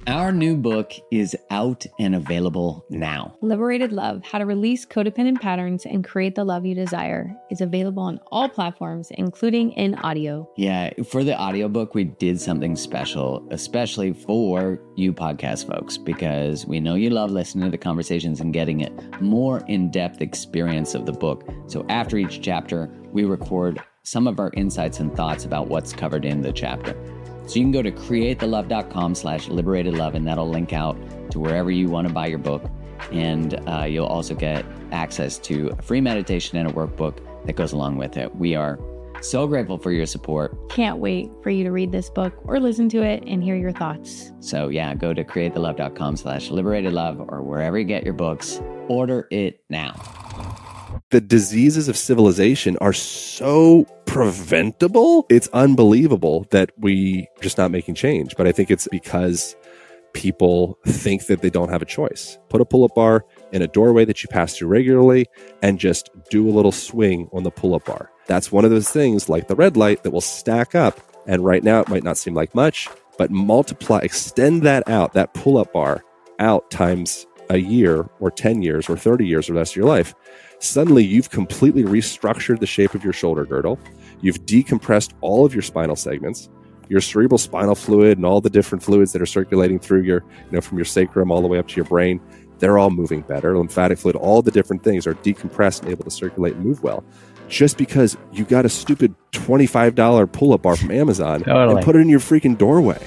Our new book is out and available now. Liberated Love, How to Release Codependent Patterns and Create the Love You Desire is available on all platforms, including in audio. Yeah, for the audiobook, we did something special, especially for you podcast folks, because we know you love listening to the conversations and getting it more in-depth experience of the book. So after each chapter, we record some of our insights and thoughts about what's covered in the chapter. So you can go to createthelove.com/liberatedlove, and that'll link out to wherever you want to buy your book. And you'll also get access to a free meditation and a workbook that goes along with it. We are so grateful for your support. Can't wait for you to read this book or listen to it and hear your thoughts. So yeah, go to createthelove.com/liberatedlove or wherever you get your books. Order it now. The diseases of civilization are so preventable. It's unbelievable that we are just not making change. But I think it's because people think that they don't have a choice. Put a pull-up bar in a doorway that you pass through regularly and just do a little swing on the pull-up bar. That's one of those things like the red light that will stack up. And right now it might not seem like much, but extend that out, that pull-up bar out times a year or 10 years or 30 years or the rest of your life. Suddenly you've completely restructured the shape of your shoulder girdle. You've decompressed all of your spinal segments, your cerebral spinal fluid and all the different fluids that are circulating through your, from your sacrum all the way up to your brain. They're all moving better. Lymphatic fluid, all the different things are decompressed and able to circulate and move well. Just because you got a stupid $25 pull-up bar from Amazon and put it in your freaking doorway.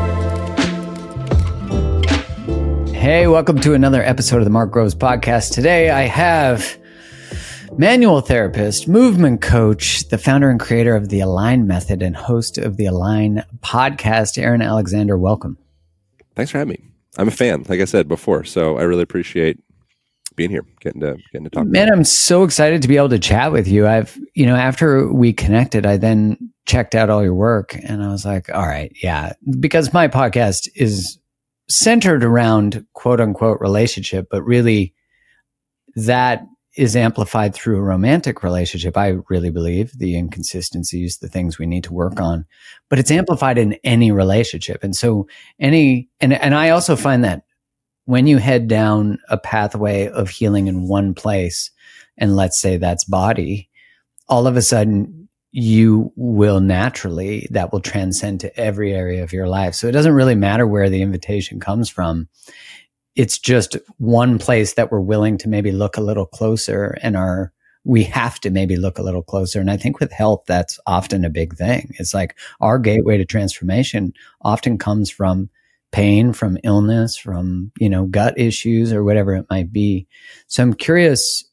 Hey, welcome to another episode of the Mark Groves Podcast. Today I have manual therapist, movement coach, the founder and creator of the Align Method and host of the Align podcast, Aaron Alexander. Welcome. Thanks for having me. I'm a fan, like I said before, so I really appreciate being here, getting to talk. Man, I'm so excited to be able to chat with you. After we connected, I then checked out all your work and I was like, all right, yeah, because my podcast is centered around quote unquote relationship, but really that is amplified through a romantic relationship. I really believe the inconsistencies, the things we need to work on, but it's amplified in any relationship. And so and I also find that when you head down a pathway of healing in one place, and let's say that's body, all of a sudden you will naturally, that will transcend to every area of your life. So it doesn't really matter where the invitation comes from. It's just one place that we're willing to maybe look a little closer we have to maybe look a little closer. And I think with health, that's often a big thing. It's like our gateway to transformation often comes from pain, from illness, from, gut issues or whatever it might be. So I'm curious,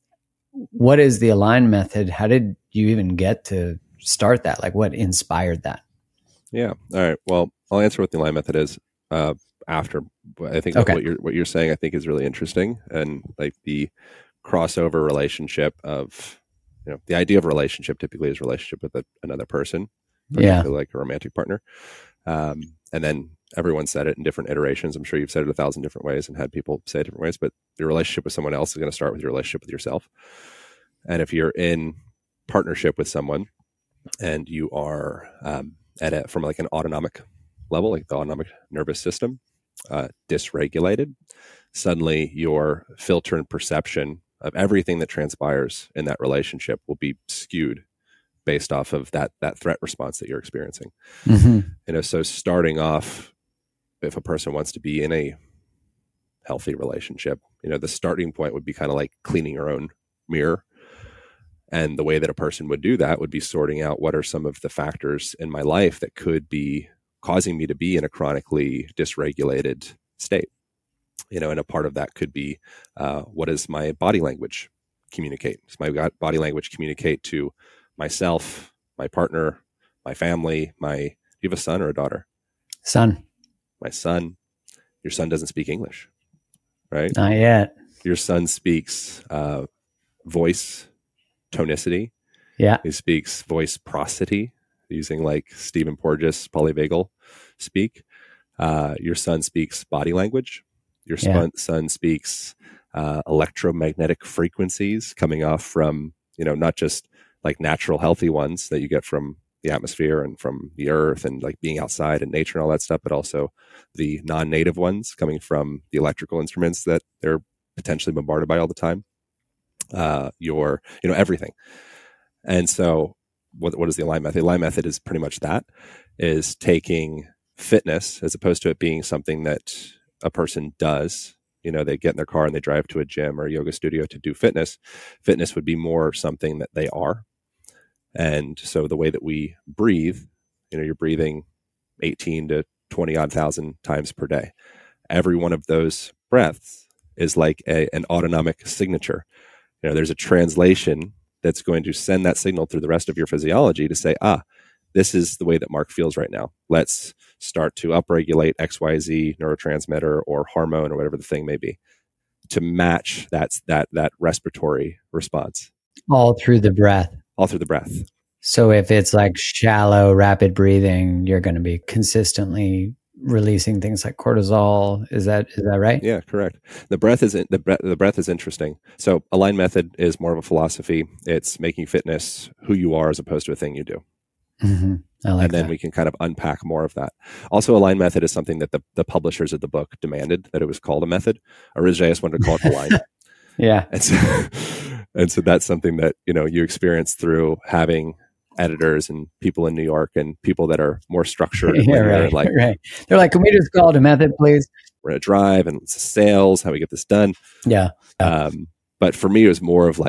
what is the Align Method? How did you even get to start that? Like what inspired that? Yeah. All right. Well, I'll answer what the Align Method is after. I think what you're saying, I think is really interesting. And like the crossover relationship of, the idea of a relationship typically is a relationship with another person, particularly like a romantic partner. And then everyone said it in different iterations. I'm sure you've said it 1,000 different ways and had people say it different ways, but your relationship with someone else is going to start with your relationship with yourself. And if you're in partnership with someone and you are from like an autonomic level, like the autonomic nervous system, dysregulated, suddenly your filter and perception of everything that transpires in that relationship will be skewed based off of that threat response that you're experiencing. Mm-hmm. So starting off, if a person wants to be in a healthy relationship, the starting point would be kind of like cleaning your own mirror. And the way that a person would do that would be sorting out what are some of the factors in my life that could be causing me to be in a chronically dysregulated state. And a part of that could be, what does my body language communicate? Does my body language communicate to myself, my partner, my family, do you have a son or a daughter? Son. My son. Your son doesn't speak English, right? Not yet. Your son speaks voice tonicity. Yeah. He speaks voice prosody, using like Stephen Porges, polyvagal speak. Your son speaks body language. Your son speaks electromagnetic frequencies coming off from, not just like natural healthy ones that you get from the atmosphere and from the earth and like being outside and nature and all that stuff, but also the non-native ones coming from the electrical instruments that they're potentially bombarded by all the time. Everything. And so what is the Align method? The Align method is pretty much that, is taking fitness as opposed to it being something that a person does. They get in their car and they drive to a gym or a yoga studio to do fitness. Fitness would be more something that they are. And so the way that we breathe, you're breathing 18 to 20 odd thousand times per day. Every one of those breaths is like an autonomic signature. There's a translation that's going to send that signal through the rest of your physiology to say, this is the way that Mark feels right now. Let's start to upregulate XYZ neurotransmitter or hormone or whatever the thing may be to match that respiratory response. All through the breath. All through the breath. So if it's like shallow, rapid breathing, you're going to be consistently releasing things like cortisol. Is that right? Yeah, correct. The breath is interesting. So Align method is more of a philosophy. It's making fitness who you are as opposed to a thing you do. Mm-hmm. I like and then that. We can kind of unpack more of that. Also, Align method is something that the publishers of the book demanded that it was called a method. Originally, I just wanted to call it Align. Yeah. And so that's something that, you experience through having editors and people in New York and people that are more structured. Yeah, right. They're like, can we just call it a method, please? We're going to drive and sales, how we get this done. Yeah. But for me, it was more of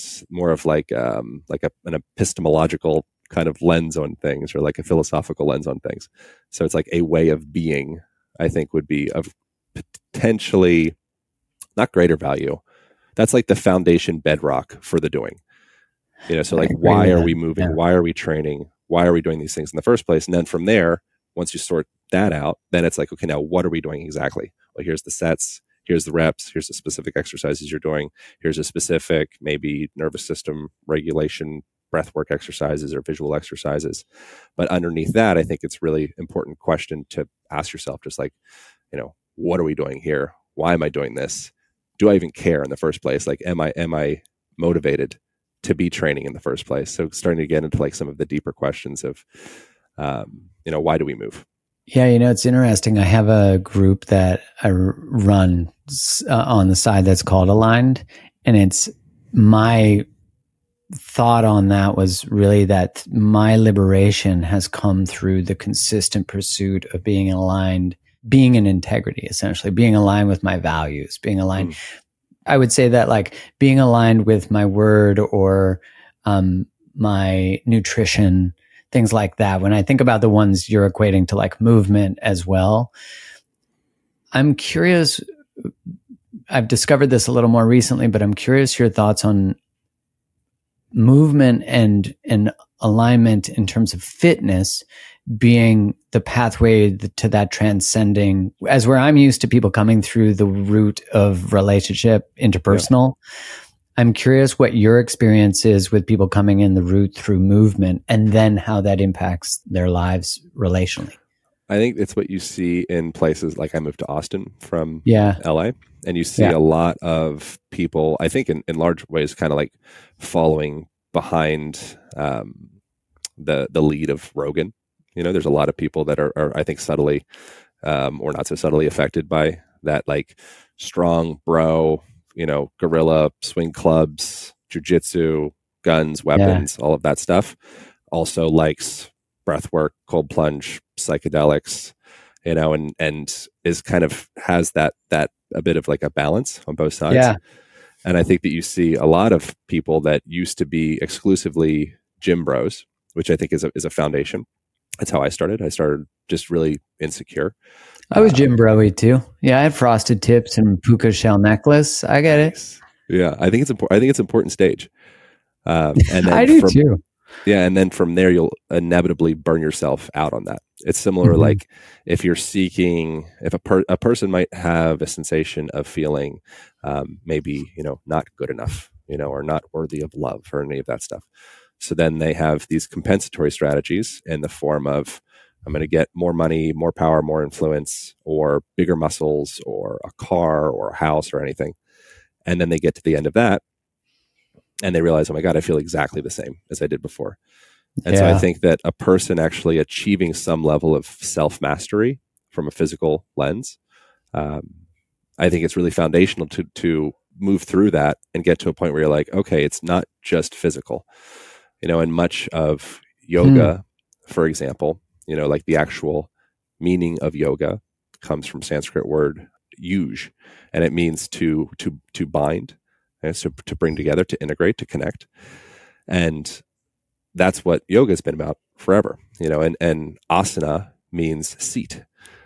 an epistemological kind of lens on things, or like a philosophical lens on things. So it's like a way of being, I think, would be of potentially not greater value. That's like the foundation bedrock for the doing. So like, why are we moving? Yeah. Why are we training? Why are we doing these things in the first place? And then from there, once you sort that out, then it's like, okay, now what are we doing exactly? Well, here's the sets, here's the reps, here's the specific exercises you're doing, here's a specific maybe nervous system regulation, breathwork exercises or visual exercises. But underneath that, I think it's really important question to ask yourself, just like, what are we doing here? Why am I doing this? Do I even care in the first place? Like, am I motivated to be training in the first place? So starting to get into like some of the deeper questions of, why do we move? Yeah, it's interesting. I have a group that I run on the side that's called Aligned, and it's my thought on that was really that my liberation has come through the consistent pursuit of being aligned, being in integrity, essentially being aligned with my values, being aligned. I would say that like being aligned with my word or my nutrition, things like that. When I think about the ones you're equating to like movement as well, I'm curious. I've discovered this a little more recently, but I'm curious your thoughts on movement and alignment in terms of fitness being the pathway to that transcending, as where I'm used to people coming through the route of relationship, interpersonal. Yeah. I'm curious what your experience is with people coming in the route through movement and then how that impacts their lives relationally. I think it's what you see in places like I moved to Austin from LA, and you see a lot of people, I think in large ways, kind of like following behind the lead of Rogan. There's a lot of people that are I think subtly or not so subtly affected by that, like strong bro, gorilla, swing clubs, jujitsu, guns, weapons, all of that stuff. Also likes breath work, cold plunge, psychedelics, and is kind of has that a bit of like a balance on both sides. Yeah. And I think that you see a lot of people that used to be exclusively gym bros, which I think is a foundation. That's how I started. I started just really insecure. I was gym bro-y too. Yeah, I had frosted tips and puka shell necklace. I get it. Yeah, I think it's important. I think it's an important stage. And then I do too. Yeah, and then from there you'll inevitably burn yourself out on that. It's similar, like if you're seeking, if a person might have a sensation of feeling maybe not good enough, or not worthy of love or any of that stuff. So then they have these compensatory strategies in the form of, I'm going to get more money, more power, more influence, or bigger muscles, or a car, or a house, or anything. And then they get to the end of that, and they realize, oh my God, I feel exactly the same as I did before. And so I think that a person actually achieving some level of self-mastery from a physical lens, I think it's really foundational to move through that and get to a point where you're like, okay, it's not just physical. And much of yoga, for example, like the actual meaning of yoga comes from Sanskrit word yuj, and it means to bind, and so to bring together, to integrate, to connect. And that's what yoga has been about forever, and asana means seat,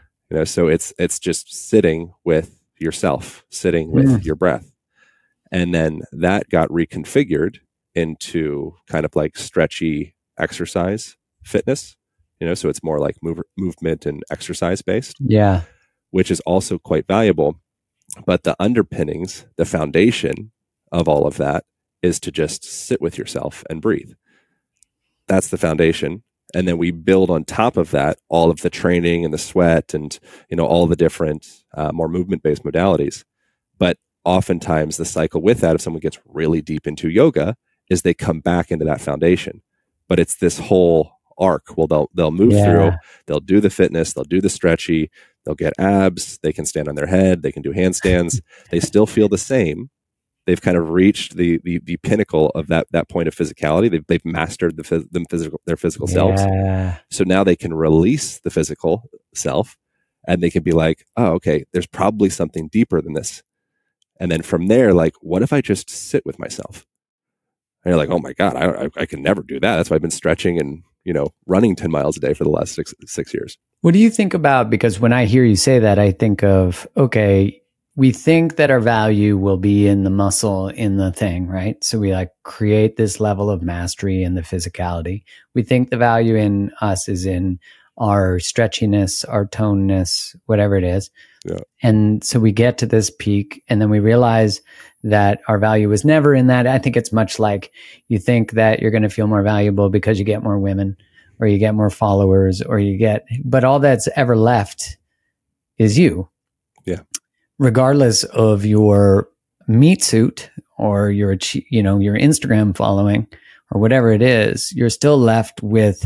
so it's just sitting with yourself, sitting with your breath. And then that got reconfigured into kind of like stretchy exercise fitness, so it's more like movement and exercise based. Yeah. Which is also quite valuable. But the underpinnings, the foundation of all of that is to just sit with yourself and breathe. That's the foundation. And then we build on top of that all of the training and the sweat and, all the different more movement-based modalities. But oftentimes the cycle with that, if someone gets really deep into yoga, is they come back into that foundation. But it's this whole arc. Well, they'll move through, they'll do the fitness, they'll do the stretchy, they'll get abs, they can stand on their head, they can do handstands. They still feel the same. They've kind of reached the pinnacle of that point of physicality. They've mastered their physical selves. So now they can release the physical self, and they can be like, oh, okay, there's probably something deeper than this. And then from there, like, what if I just sit with myself? And you're like, oh my God, I can never do that. That's why I've been stretching and running 10 miles a day for the last six years. What do you think about? Because when I hear you say that, I think of, okay, we think that our value will be in the muscle, in the thing, right? So we like create this level of mastery in the physicality. We think the value in us is in our stretchiness, our toneness, whatever it is. Yeah. And so we get to this peak, and then we realize that our value was never in that. I think it's much like you think that you're going to feel more valuable because you get more women, or you get more followers, or but all that's ever left is you. Yeah. Regardless of your meat suit or your Instagram following or whatever it is, you're still left with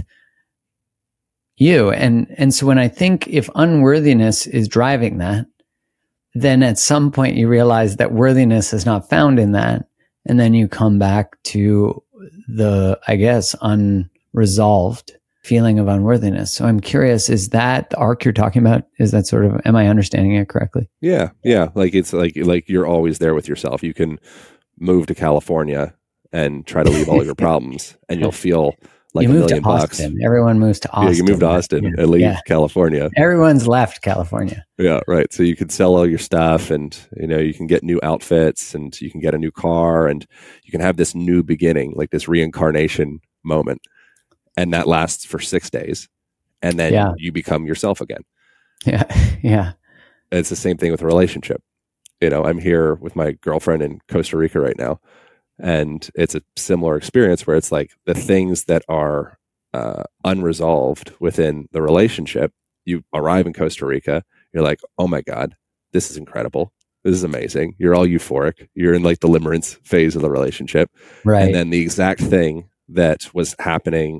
you. And so when I think if unworthiness is driving that, then at some point you realize that worthiness is not found in that. And then you come back to the, I guess, unresolved feeling of unworthiness. So I'm curious, is that the arc you're talking about? Is that sort of, am I understanding it correctly? Yeah. Like it's like you're always there with yourself. You can move to California and try to leave all your problems, and you'll feel like $1 million bucks. Everyone moves to Austin. Yeah, you moved to Austin and leave California. Everyone's left California. Yeah, right. So you can sell all your stuff, and you can get new outfits, and you can get a new car, and you can have this new beginning, like this reincarnation moment. And that lasts for 6 days. And then you become yourself again. Yeah. Yeah. It's the same thing with a relationship. I'm here with my girlfriend in Costa Rica right now. And it's a similar experience where it's like the things that are unresolved within the relationship, you arrive in Costa Rica, you're like, oh my God, this is incredible. This is amazing. You're all euphoric. You're in like the limerence phase of the relationship. Right. And then the exact thing that was happening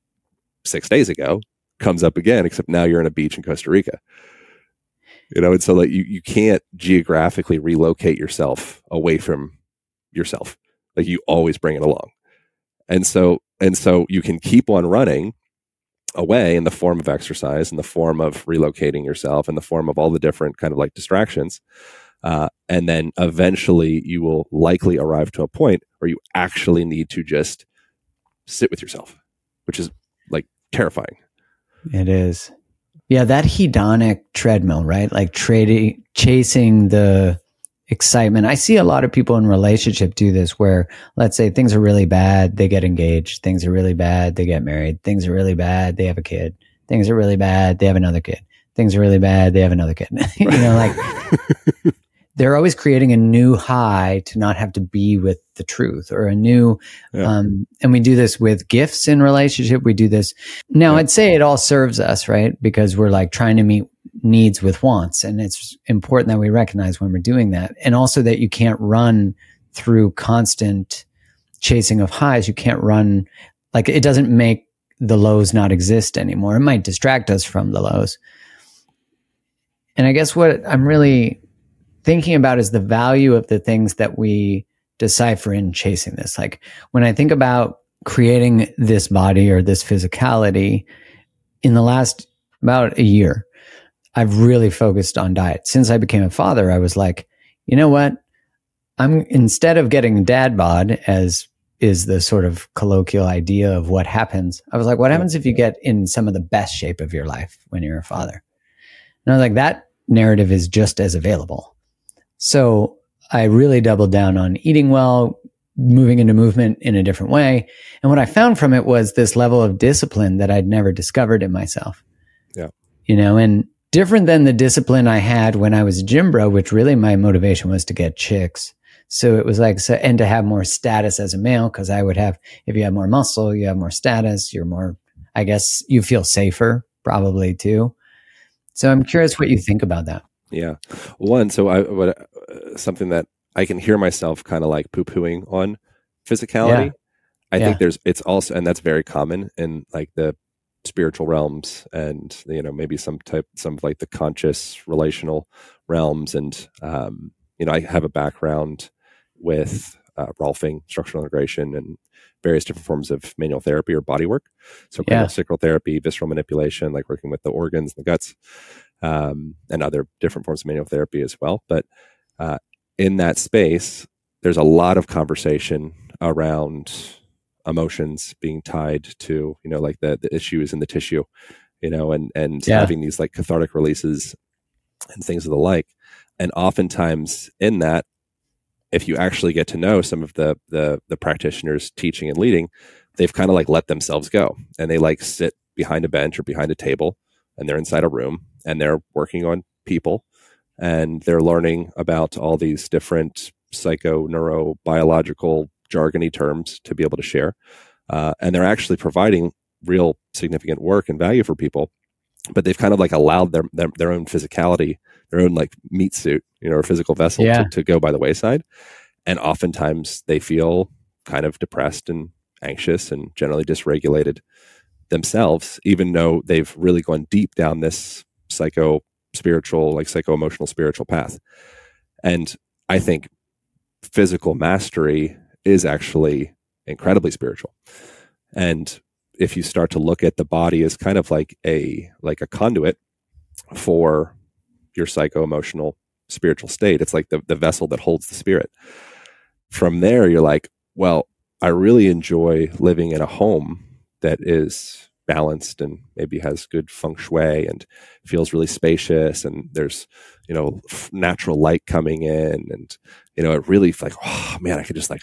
6 days ago comes up again, except now you're on a beach in Costa Rica. And so like you can't geographically relocate yourself away from yourself. Like you always bring it along. And so you can keep on running away in the form of exercise, in the form of relocating yourself, in the form of all the different kind of like distractions. And then eventually you will likely arrive to a point where you actually need to just sit with yourself, which is like terrifying. It is. Yeah, that hedonic treadmill, right? Like chasing the excitement. I see a lot of people in relationship do this where, let's say things are really bad, they get engaged. Things are really bad, they get married. Things are really bad, they have a kid. Things are really bad, they have another kid. Things are really bad, they have another kid. Like they're always creating a new high to not have to be with the truth, or a new, and we do this with gifts in relationship. We do this. Now I'd say it all serves us, right? Because we're like trying to meet needs with wants. And it's important that we recognize when we're doing that. And also that you can't run through constant chasing of highs. You can't run, like it doesn't make the lows not exist anymore. It might distract us from the lows. And I guess what I'm really thinking about is the value of the things that we decipher in chasing this. Like when I think about creating this body or this physicality in the last about a year, I've really focused on diet. Since I became a father, I was like, you know what? Instead of getting dad bod, as is the sort of colloquial idea of what happens, I was like, what happens if you get in some of the best shape of your life when you're a father? And I was like, that narrative is just as available. So I really doubled down on eating well, moving into movement in a different way. And what I found from it was this level of discipline that I'd never discovered in myself. Yeah. You know, and different than the discipline I had when I was a gym bro, which really my motivation was to get chicks. So it was like, and to have more status as a male, because I would have, if you have more muscle, you have more status, you're more, I guess you feel safer probably too. So I'm curious what you think about that. Yeah. One, so something that I can hear myself kind of like poo-pooing on physicality. Yeah. I think it's also, and that's very common in like the spiritual realms and, you know, maybe some of like the conscious relational realms. And, you know, I have a background with Rolfing, structural integration, and various different forms of manual therapy or body work. So sacral therapy, visceral manipulation, like working with the organs, the guts, and other different forms of manual therapy as well. But in that space, there's a lot of conversation around emotions being tied to, you know, like the issues in the tissue, you know, and having these like cathartic releases and things of the like. And oftentimes in that, if you actually get to know some of the practitioners teaching and leading, they've kind of like let themselves go, and they like sit behind a bench or behind a table, and they're inside a room and they're working on people, and they're learning about all these different neurobiological jargony terms to be able to share. And they're actually providing real significant work and value for people, but they've kind of like allowed their own physicality, their own like meat suit, you know, or physical vessel to go by the wayside. And oftentimes they feel kind of depressed and anxious and generally dysregulated themselves, even though they've really gone deep down this psycho-spiritual, like psycho-emotional spiritual path. And I think physical mastery is actually incredibly spiritual. And if you start to look at the body as kind of like a conduit for your psycho-emotional spiritual state, it's like the vessel that holds the spirit. From there, you're like, well, I really enjoy living in a home that is balanced and maybe has good feng shui and feels really spacious, and there's, you know, natural light coming in, and, you know, it really like, oh man, I could just like,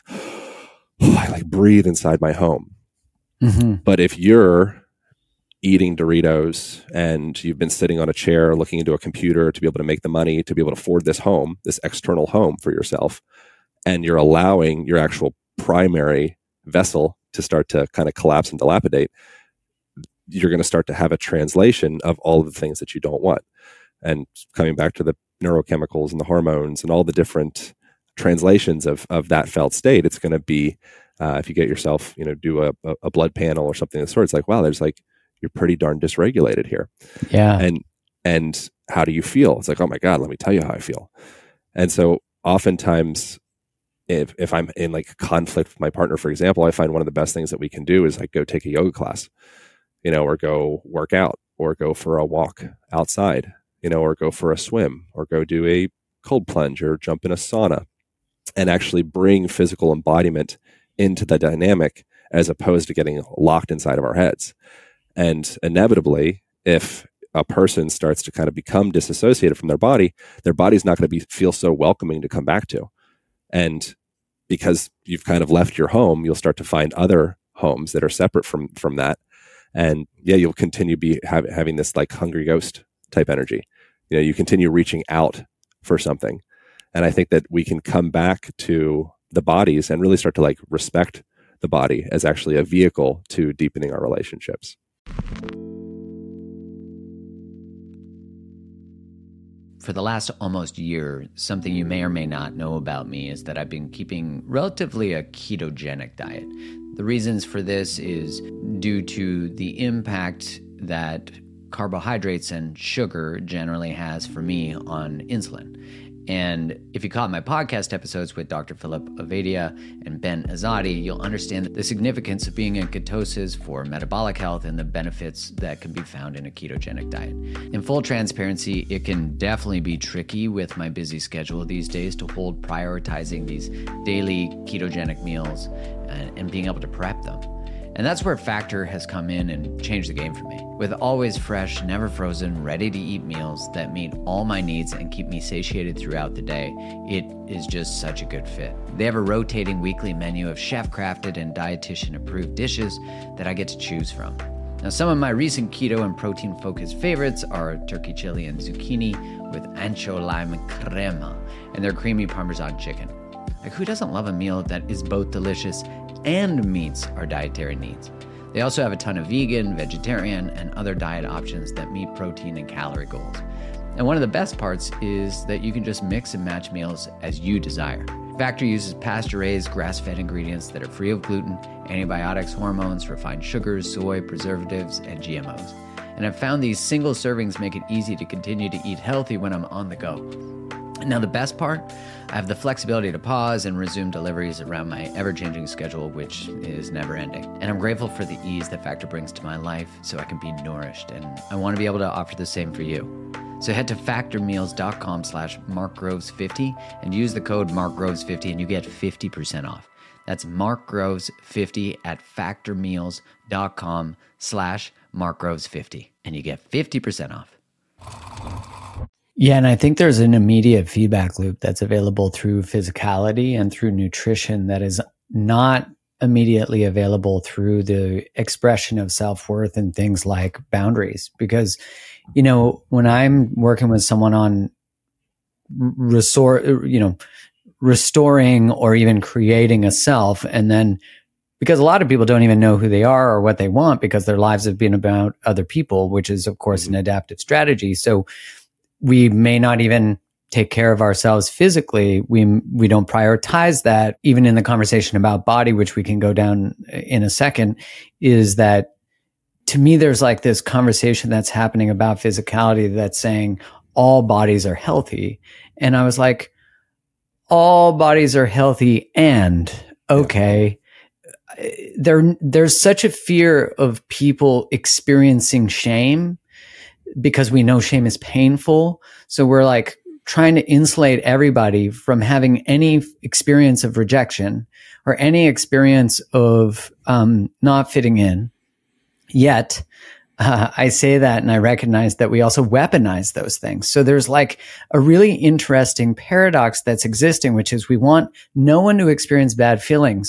I like breathe inside my home. Mm-hmm. But if you're eating Doritos and you've been sitting on a chair looking into a computer to be able to make the money to be able to afford this home, this external home for yourself, and you're allowing your actual primary vessel to start to kind of collapse and dilapidate, you're going to start to have a translation of all of the things that you don't want. And coming back to the neurochemicals and the hormones and all the different translations of that felt state, it's going to be, if you get yourself, you know, do a blood panel or something of the sort, it's like, wow, there's like, you're pretty darn dysregulated here. Yeah. And how do you feel? It's like, oh my God, let me tell you how I feel. And so oftentimes if I'm in like conflict with my partner, for example, I find one of the best things that we can do is like go take a yoga class, you know, or go work out, or go for a walk outside, you know, or go for a swim, or go do a cold plunge, or jump in a sauna, and actually bring physical embodiment into the dynamic as opposed to getting locked inside of our heads. And inevitably, if a person starts to kind of become disassociated from their body's not going to feel so welcoming to come back to. And because you've kind of left your home, you'll start to find other homes that are separate from that. And yeah, you'll continue having this like hungry ghost type energy. You know, you continue reaching out for something. And I think that we can come back to the bodies and really start to like respect the body as actually a vehicle to deepening our relationships. For the last almost year, something you may or may not know about me is that I've been keeping relatively a ketogenic diet. The reasons for this is due to the impact that carbohydrates and sugar generally has for me on insulin. And if you caught my podcast episodes with Dr. Philip Ovadia and Ben Azadi, you'll understand the significance of being in ketosis for metabolic health and the benefits that can be found in a ketogenic diet. In full transparency, it can definitely be tricky with my busy schedule these days to hold prioritizing these daily ketogenic meals and being able to prep them. And that's where Factor has come in and changed the game for me. With always fresh, never frozen, ready-to-eat meals that meet all my needs and keep me satiated throughout the day, it is just such a good fit. They have a rotating weekly menu of chef-crafted and dietitian-approved dishes that I get to choose from. Now, some of my recent keto and protein-focused favorites are turkey chili and zucchini with ancho lime crema and their creamy Parmesan chicken. Like, who doesn't love a meal that is both delicious and meets our dietary needs? They also have a ton of vegan, vegetarian, and other diet options that meet protein and calorie goals. And one of the best parts is that you can just mix and match meals as you desire. Factor uses pasture-raised, grass-fed ingredients that are free of gluten, antibiotics, hormones, refined sugars, soy, preservatives, and GMOs. And I've found these single servings make it easy to continue to eat healthy when I'm on the go. Now, the best part, I have the flexibility to pause and resume deliveries around my ever-changing schedule, which is never-ending. And I'm grateful for the ease that Factor brings to my life so I can be nourished. And I want to be able to offer the same for you. So head to factormeals.com/markgroves50 and use the code markgroves50 and you get 50% off. That's markgroves50 at factormeals.com/markgroves50 and you get 50% off. Yeah, and I think there's an immediate feedback loop that's available through physicality and through nutrition that is not immediately available through the expression of self-worth and things like boundaries. Because, you know, when I'm working with someone on restoring or even creating a self, and then because a lot of people don't even know who they are or what they want because their lives have been about other people, which is, of course, an adaptive strategy. So we may not even take care of ourselves physically. We don't prioritize that. Even in the conversation about body, which we can go down in a second, is that to me, there's like this conversation that's happening about physicality that's saying all bodies are healthy. And I was like, all bodies are healthy and okay. There's such a fear of people experiencing shame because we know shame is painful. So we're like trying to insulate everybody from having any experience of rejection or any experience of not fitting in. Yet, I say that and I recognize that we also weaponize those things. So there's like a really interesting paradox that's existing, which is we want no one to experience bad feelings.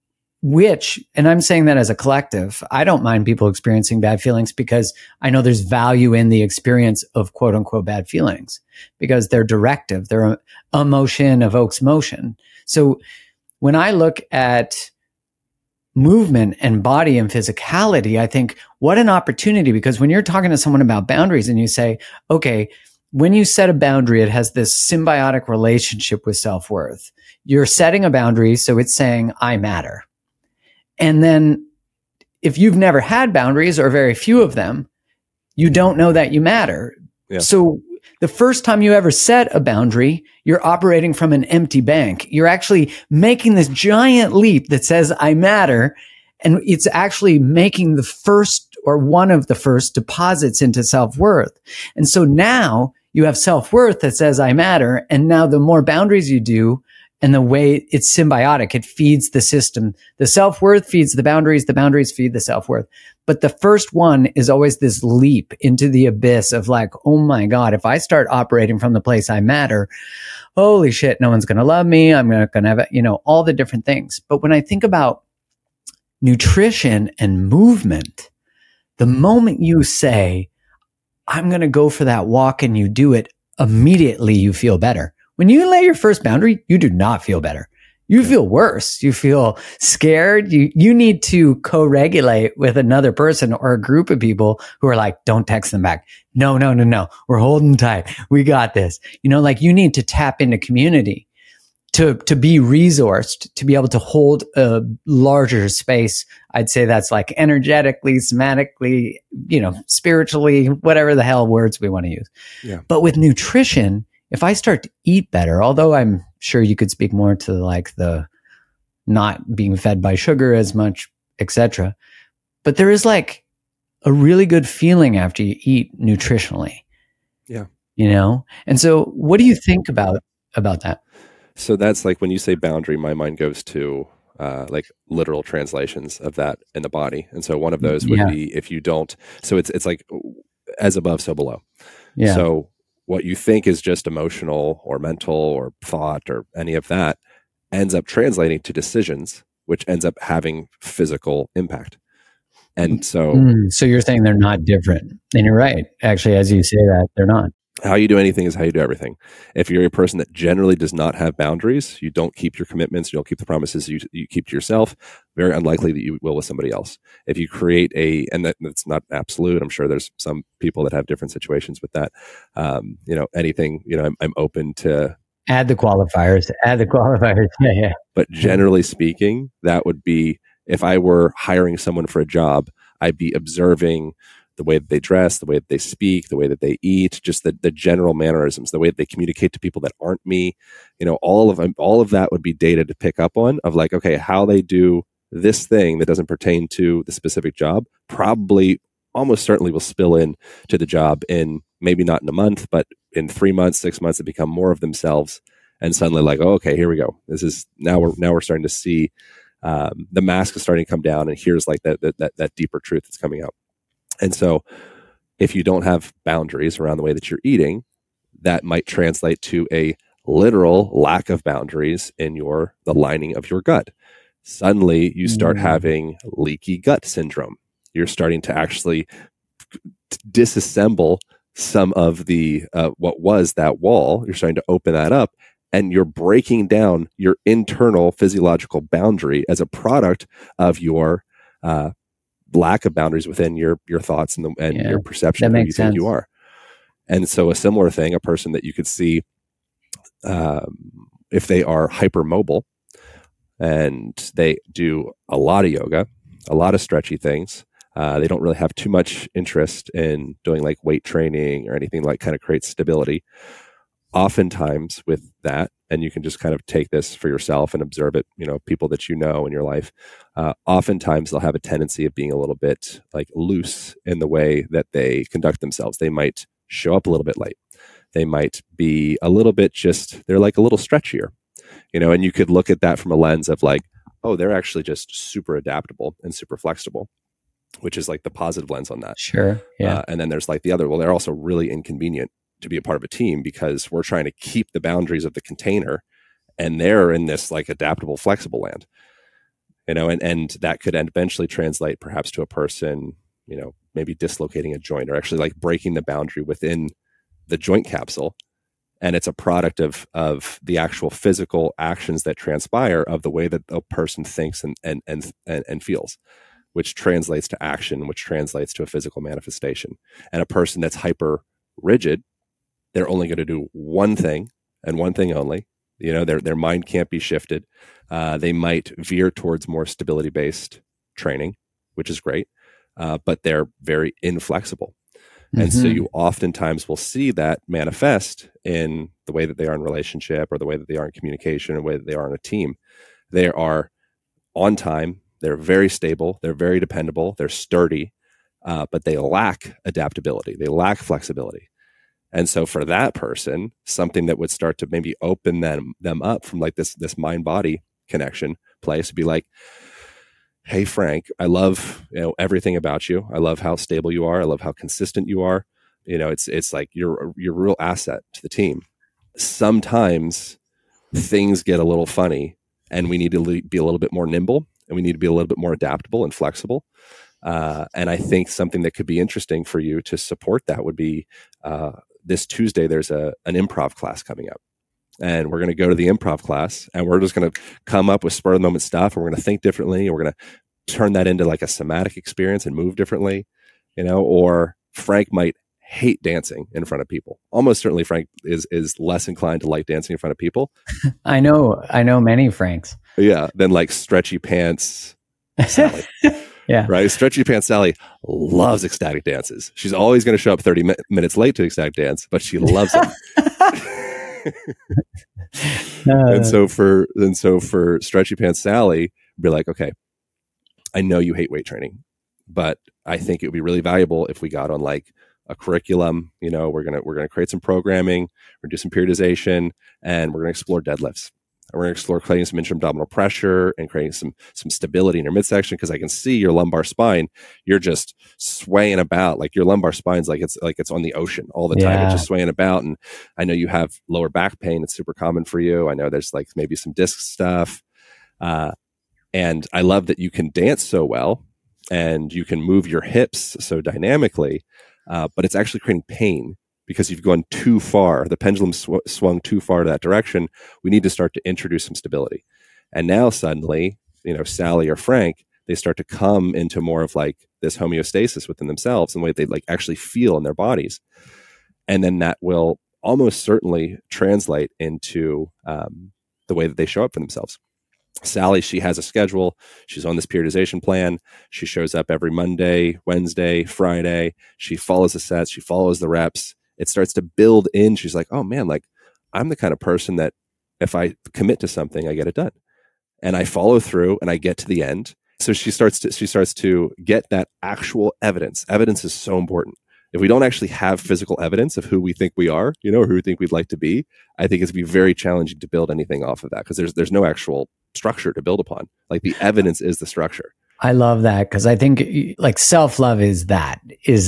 And I'm saying that as a collective, I don't mind people experiencing bad feelings because I know there's value in the experience of quote unquote bad feelings because they're directive. Their emotion evokes motion. So when I look at movement and body and physicality, I think what an opportunity, because when you're talking to someone about boundaries and you say, okay, when you set a boundary, it has this symbiotic relationship with self-worth. You're setting a boundary, so it's saying, I matter. And then if you've never had boundaries or very few of them, you don't know that you matter. Yeah. So the first time you ever set a boundary, you're operating from an empty bank. You're actually making this giant leap that says, I matter. And it's actually making the first or one of the first deposits into self-worth. And so now you have self-worth that says, I matter. And now the more boundaries you do, and the way it's symbiotic, it feeds the system. The self-worth feeds the boundaries feed the self-worth. But the first one is always this leap into the abyss of like, oh my God, if I start operating from the place I matter, holy shit, no one's going to love me. I'm not going to have, all the different things. But when I think about nutrition and movement, the moment you say, I'm going to go for that walk and you do it, immediately you feel better. When you lay your first boundary, you do not feel better. You feel worse. You feel scared. You need to co-regulate with another person or a group of people who are like, don't text them back. No. We're holding tight. We got this. You need to tap into community to be resourced to be able to hold a larger space. I'd say that's like energetically, somatically, spiritually, whatever the hell words we want to use. Yeah. But with nutrition, if I start to eat better, although I'm sure you could speak more to like the not being fed by sugar as much, etc. But there is like a really good feeling after you eat nutritionally. Yeah. And so what do you think about that? So that's like when you say boundary, my mind goes to like literal translations of that in the body. And so one of those would be if you don't, so it's like as above, so below. Yeah. So what you think is just emotional or mental or thought or any of that ends up translating to decisions, which ends up having physical impact. And so you're saying they're not different. And you're right. Actually, as you say that, they're not. How you do anything is how you do everything. If you're a person that generally does not have boundaries, you don't keep your commitments, you don't keep the promises you keep to yourself, very unlikely that you will with somebody else. If you create and that's not absolute, I'm sure there's some people that have different situations with that. Anything, I'm open to add the qualifiers. Yeah. But generally speaking, that would be, if I were hiring someone for a job, I'd be observing the way that they dress, the way that they speak, the way that they eat, just the general mannerisms, the way that they communicate to people that aren't me. All of that would be data to pick up on of like, okay, how they do this thing that doesn't pertain to the specific job probably almost certainly will spill in to the job in maybe not in a month, but in 3 months, 6 months, they become more of themselves. And suddenly like, oh, okay, here we go. This is now we're starting to see the mask is starting to come down, and here's like that deeper truth that's coming out. And so if you don't have boundaries around the way that you're eating, that might translate to a literal lack of boundaries in the lining of your gut. Suddenly you start having leaky gut syndrome. You're starting to actually disassemble some of the what was that wall. You're starting to open that up, and you're breaking down your internal physiological boundary as a product of your lack of boundaries within your thoughts and your perception of who you think you are. And so a similar thing, a person that you could see if they are hypermobile and they do a lot of yoga, a lot of stretchy things, they don't really have too much interest in doing like weight training or anything like kind of creates stability. Oftentimes with that, and you can just kind of take this for yourself and observe it, people that you know in your life, oftentimes they'll have a tendency of being a little bit like loose in the way that they conduct themselves. They might show up a little bit late. They might be a little bit they're like a little stretchier, and you could look at that from a lens of like, oh, they're actually just super adaptable and super flexible, which is like the positive lens on that. Sure. Yeah. And then there's like the other, well, they're also really inconvenient to be a part of a team because we're trying to keep the boundaries of the container, and they're in this like adaptable, flexible land, and that could eventually translate perhaps to a person, maybe dislocating a joint or actually like breaking the boundary within the joint capsule. And it's a product of the actual physical actions that transpire of the way that a person thinks and feels, which translates to action, which translates to a physical manifestation. And a person that's hyper rigid, they're only going to do one thing and one thing only. Their mind can't be shifted. They might veer towards more stability-based training, which is great, but they're very inflexible. And so you oftentimes will see that manifest in the way that they are in relationship or the way that they are in communication or the way that they are on a team. They are on time. They're very stable. They're very dependable. They're sturdy, but they lack adaptability. They lack flexibility. And so for that person, something that would start to maybe open them up from like this mind-body connection place would be like, hey, Frank, I love everything about you. I love how stable you are. I love how consistent you are. It's like you're a real asset to the team. Sometimes things get a little funny, and we need to be a little bit more nimble, and we need to be a little bit more adaptable and flexible. And I think something that could be interesting for you to support that would be this Tuesday. There's an improv class coming up. And we're going to go to the improv class, and we're just going to come up with spur of the moment stuff. And we're going to think differently, and we're going to turn that into like a somatic experience and move differently, or Frank might hate dancing in front of people. Almost certainly Frank is less inclined to like dancing in front of people. I know many Franks. Yeah, than like stretchy pants Sally. Yeah. Right? Stretchy pants Sally loves ecstatic dances. She's always going to show up 30 minutes late to ecstatic dance, but she loves it. And so for stretchy pants Sally, be like, okay, I know you hate weight training, but I think it would be really valuable if we got on like a curriculum. You know, we're gonna create some programming, we're gonna do some periodization, and we're gonna explore deadlifts. And we're gonna explore creating some intra-abdominal pressure and creating some stability in your midsection, because I can see your lumbar spine. You're just swaying about, like your lumbar spine's like it's on the ocean all the time. It's just swaying about. And I know you have lower back pain. It's super common for you. I know there's like maybe some disc stuff. And I love that you can dance so well and you can move your hips so dynamically, but it's actually creating pain because you've gone too far. The pendulum swung too far to that direction. We need to start to introduce some stability. And now suddenly, you know, Sally or Frank, they start to come into more of like this homeostasis within themselves and the way they like actually feel in their bodies. And then that will almost certainly translate into the way that they show up for themselves. Sally, she has a schedule. She's on this periodization plan. She shows up every Monday, Wednesday, Friday. She follows the sets. She follows the reps. It starts to build in. She's like, oh man, like I'm the kind of person that if I commit to something, I get it done. And I follow through and I get to the end. So she starts to get that actual evidence. Evidence is so important. If we don't actually have physical evidence of who we think we are, you know, or who we think we'd like to be, I think it's going to be very challenging to build anything off of that, because there's no actual structure to build upon. Like the evidence is the structure. I love that, because I think like self-love is that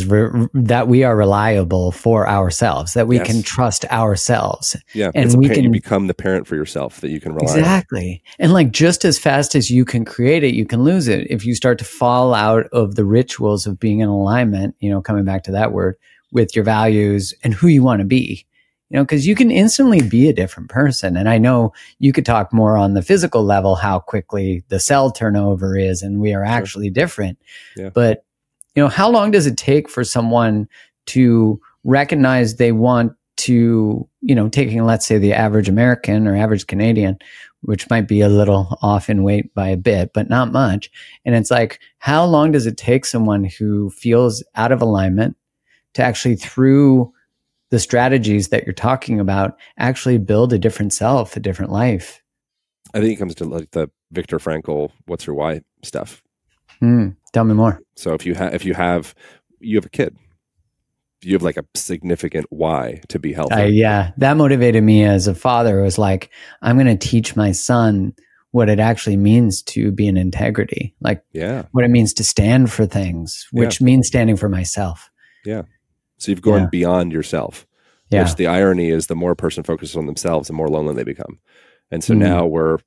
we are reliable for ourselves, that we can trust ourselves. Yeah. And you become the parent for yourself that you can rely on. Exactly. And like just as fast as you can create it, you can lose it. If you start to fall out of the rituals of being in alignment, you know, coming back to that word, with your values and who you want to be. You know, because you can instantly be a different person. And I know you could talk more on the physical level, how quickly the cell turnover is, and we are actually different. Yeah. But, you know, how long does it take for someone to recognize they want to, you know, taking, let's say, the average American or average Canadian, which might be a little off in weight by a bit, but not much. And it's like, how long does it take someone who feels out of alignment to actually, through the strategies that you're talking about, actually build a different self, a different life? I think it comes to like the Viktor Frankl, what's your why stuff. Tell me more. So if you have a kid, you have like a significant why to be healthy. Yeah. That motivated me as a father. It was like, I'm going to teach my son what it actually means to be in integrity. Like what it means to stand for things, which means standing for myself. Yeah. So you've gone beyond yourself, which the irony is the more a person focuses on themselves, the more lonely they become. And so now we're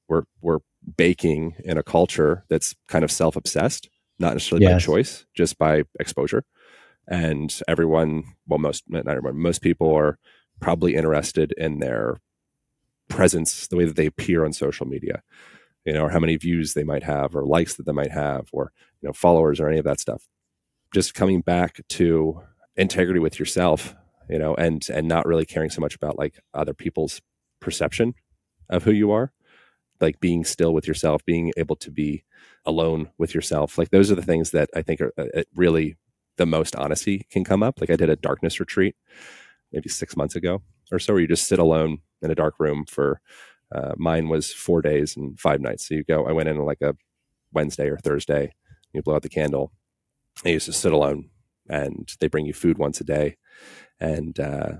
baking in a culture that's kind of self-obsessed, not necessarily by choice, just by exposure. And everyone, well, not everyone, most people are probably interested in their presence, the way that they appear on social media, you know, or how many views they might have, or likes that they might have, or, you know, followers, or any of that stuff. Just coming back to integrity with yourself, you know, and not really caring so much about like other people's perception of who you are, like being still with yourself, being able to be alone with yourself. Like those are the things that I think are really the most honesty can come up. Like I did a darkness retreat maybe 6 months ago or so, where you just sit alone in a dark room for, mine was 4 days and 5 nights. So I went in on like a Wednesday or Thursday, you blow out the candle, and you just sit alone. And they bring you food once a day, and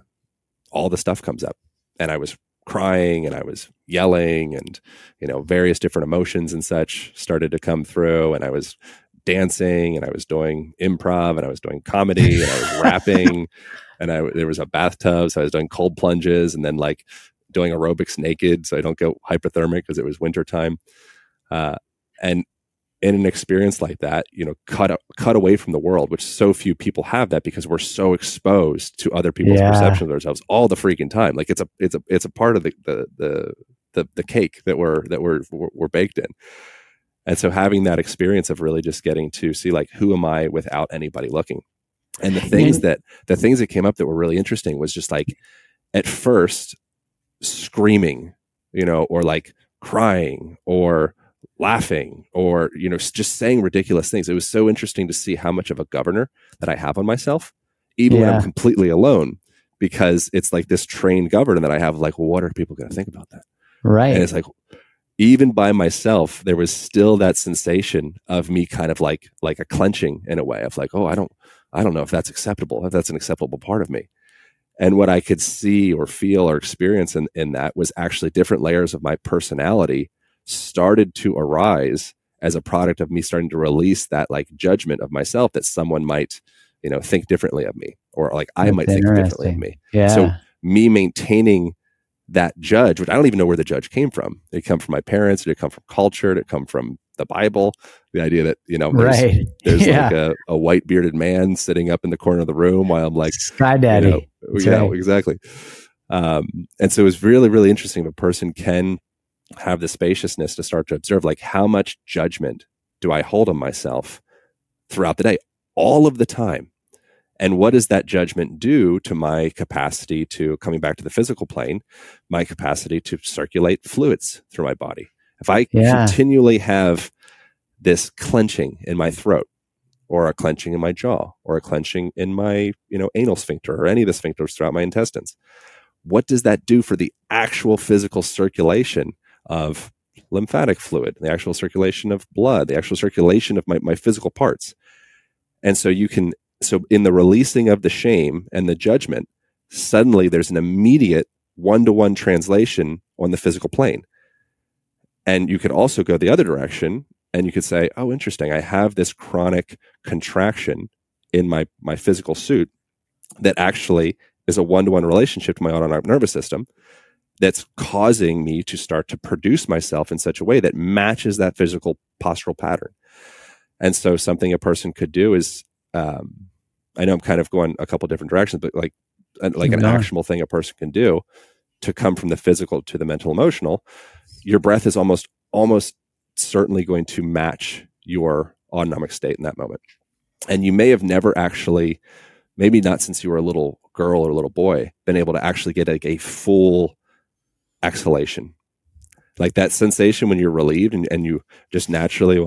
all the stuff comes up. And I was crying and I was yelling, and, you know, various different emotions and such started to come through. And I was dancing, and I was doing improv, and I was doing comedy, and I was rapping, and there was a bathtub, so I was doing cold plunges, and then like doing aerobics naked so I don't go hypothermic because it was wintertime. And in an experience like that, you know, cut away from the world, which so few people have that, because we're so exposed to other people's perception of themselves all the freaking time. Like it's a part of the cake that we're baked in. And so having that experience of really just getting to see like, who am I without anybody looking? And the things that came up that were really interesting was just like, at first, screaming, or like crying or laughing or, just saying ridiculous things. It was so interesting to see how much of a governor that I have on myself, even when I'm completely alone, because it's like this trained governor that I have, like, well, what are people going to think about that? Right. And it's like, even by myself, there was still that sensation of me kind of like a clenching in a way of like, oh, I don't know if that's acceptable, if that's an acceptable part of me. And what I could see or feel or experience in that was actually different layers of my personality started to arise as a product of me starting to release that like judgment of myself that someone might, think differently of me, or like I might think differently of me. Yeah. So me maintaining that judge, which I don't even know where the judge came from. Did it come from my parents? Did it come from culture? Did it come from the Bible? The idea that, there's like a white bearded man sitting up in the corner of the room while I'm like, Sky Daddy. Right. Exactly. And so it was really, really interesting. If a person can have the spaciousness to start to observe, like, how much judgment do I hold on myself throughout the day, all of the time? And what does that judgment do to my capacity to, coming back to the physical plane, my capacity to circulate fluids through my body? If I continually have this clenching in my throat, or a clenching in my jaw, or a clenching in my, anal sphincter, or any of the sphincters throughout my intestines, what does that do for the actual physical circulation of lymphatic fluid, the actual circulation of blood, the actual circulation of my physical parts? And so so in the releasing of the shame and the judgment, suddenly there's an immediate one-to-one translation on the physical plane. And you could also go the other direction, and you could say, oh, interesting, I have this chronic contraction in my physical suit that actually is a one-to-one relationship to my autonomic nervous system that's causing me to start to produce myself in such a way that matches that physical postural pattern. And so something a person could do is, I know I'm kind of going a couple different directions, but like an actionable thing a person can do to come from the physical to the mental emotional, your breath is almost certainly going to match your autonomic state in that moment. And you may have never actually, maybe not since you were a little girl or a little boy, been able to actually get like a full exhalation. Like that sensation when you're relieved and you just naturally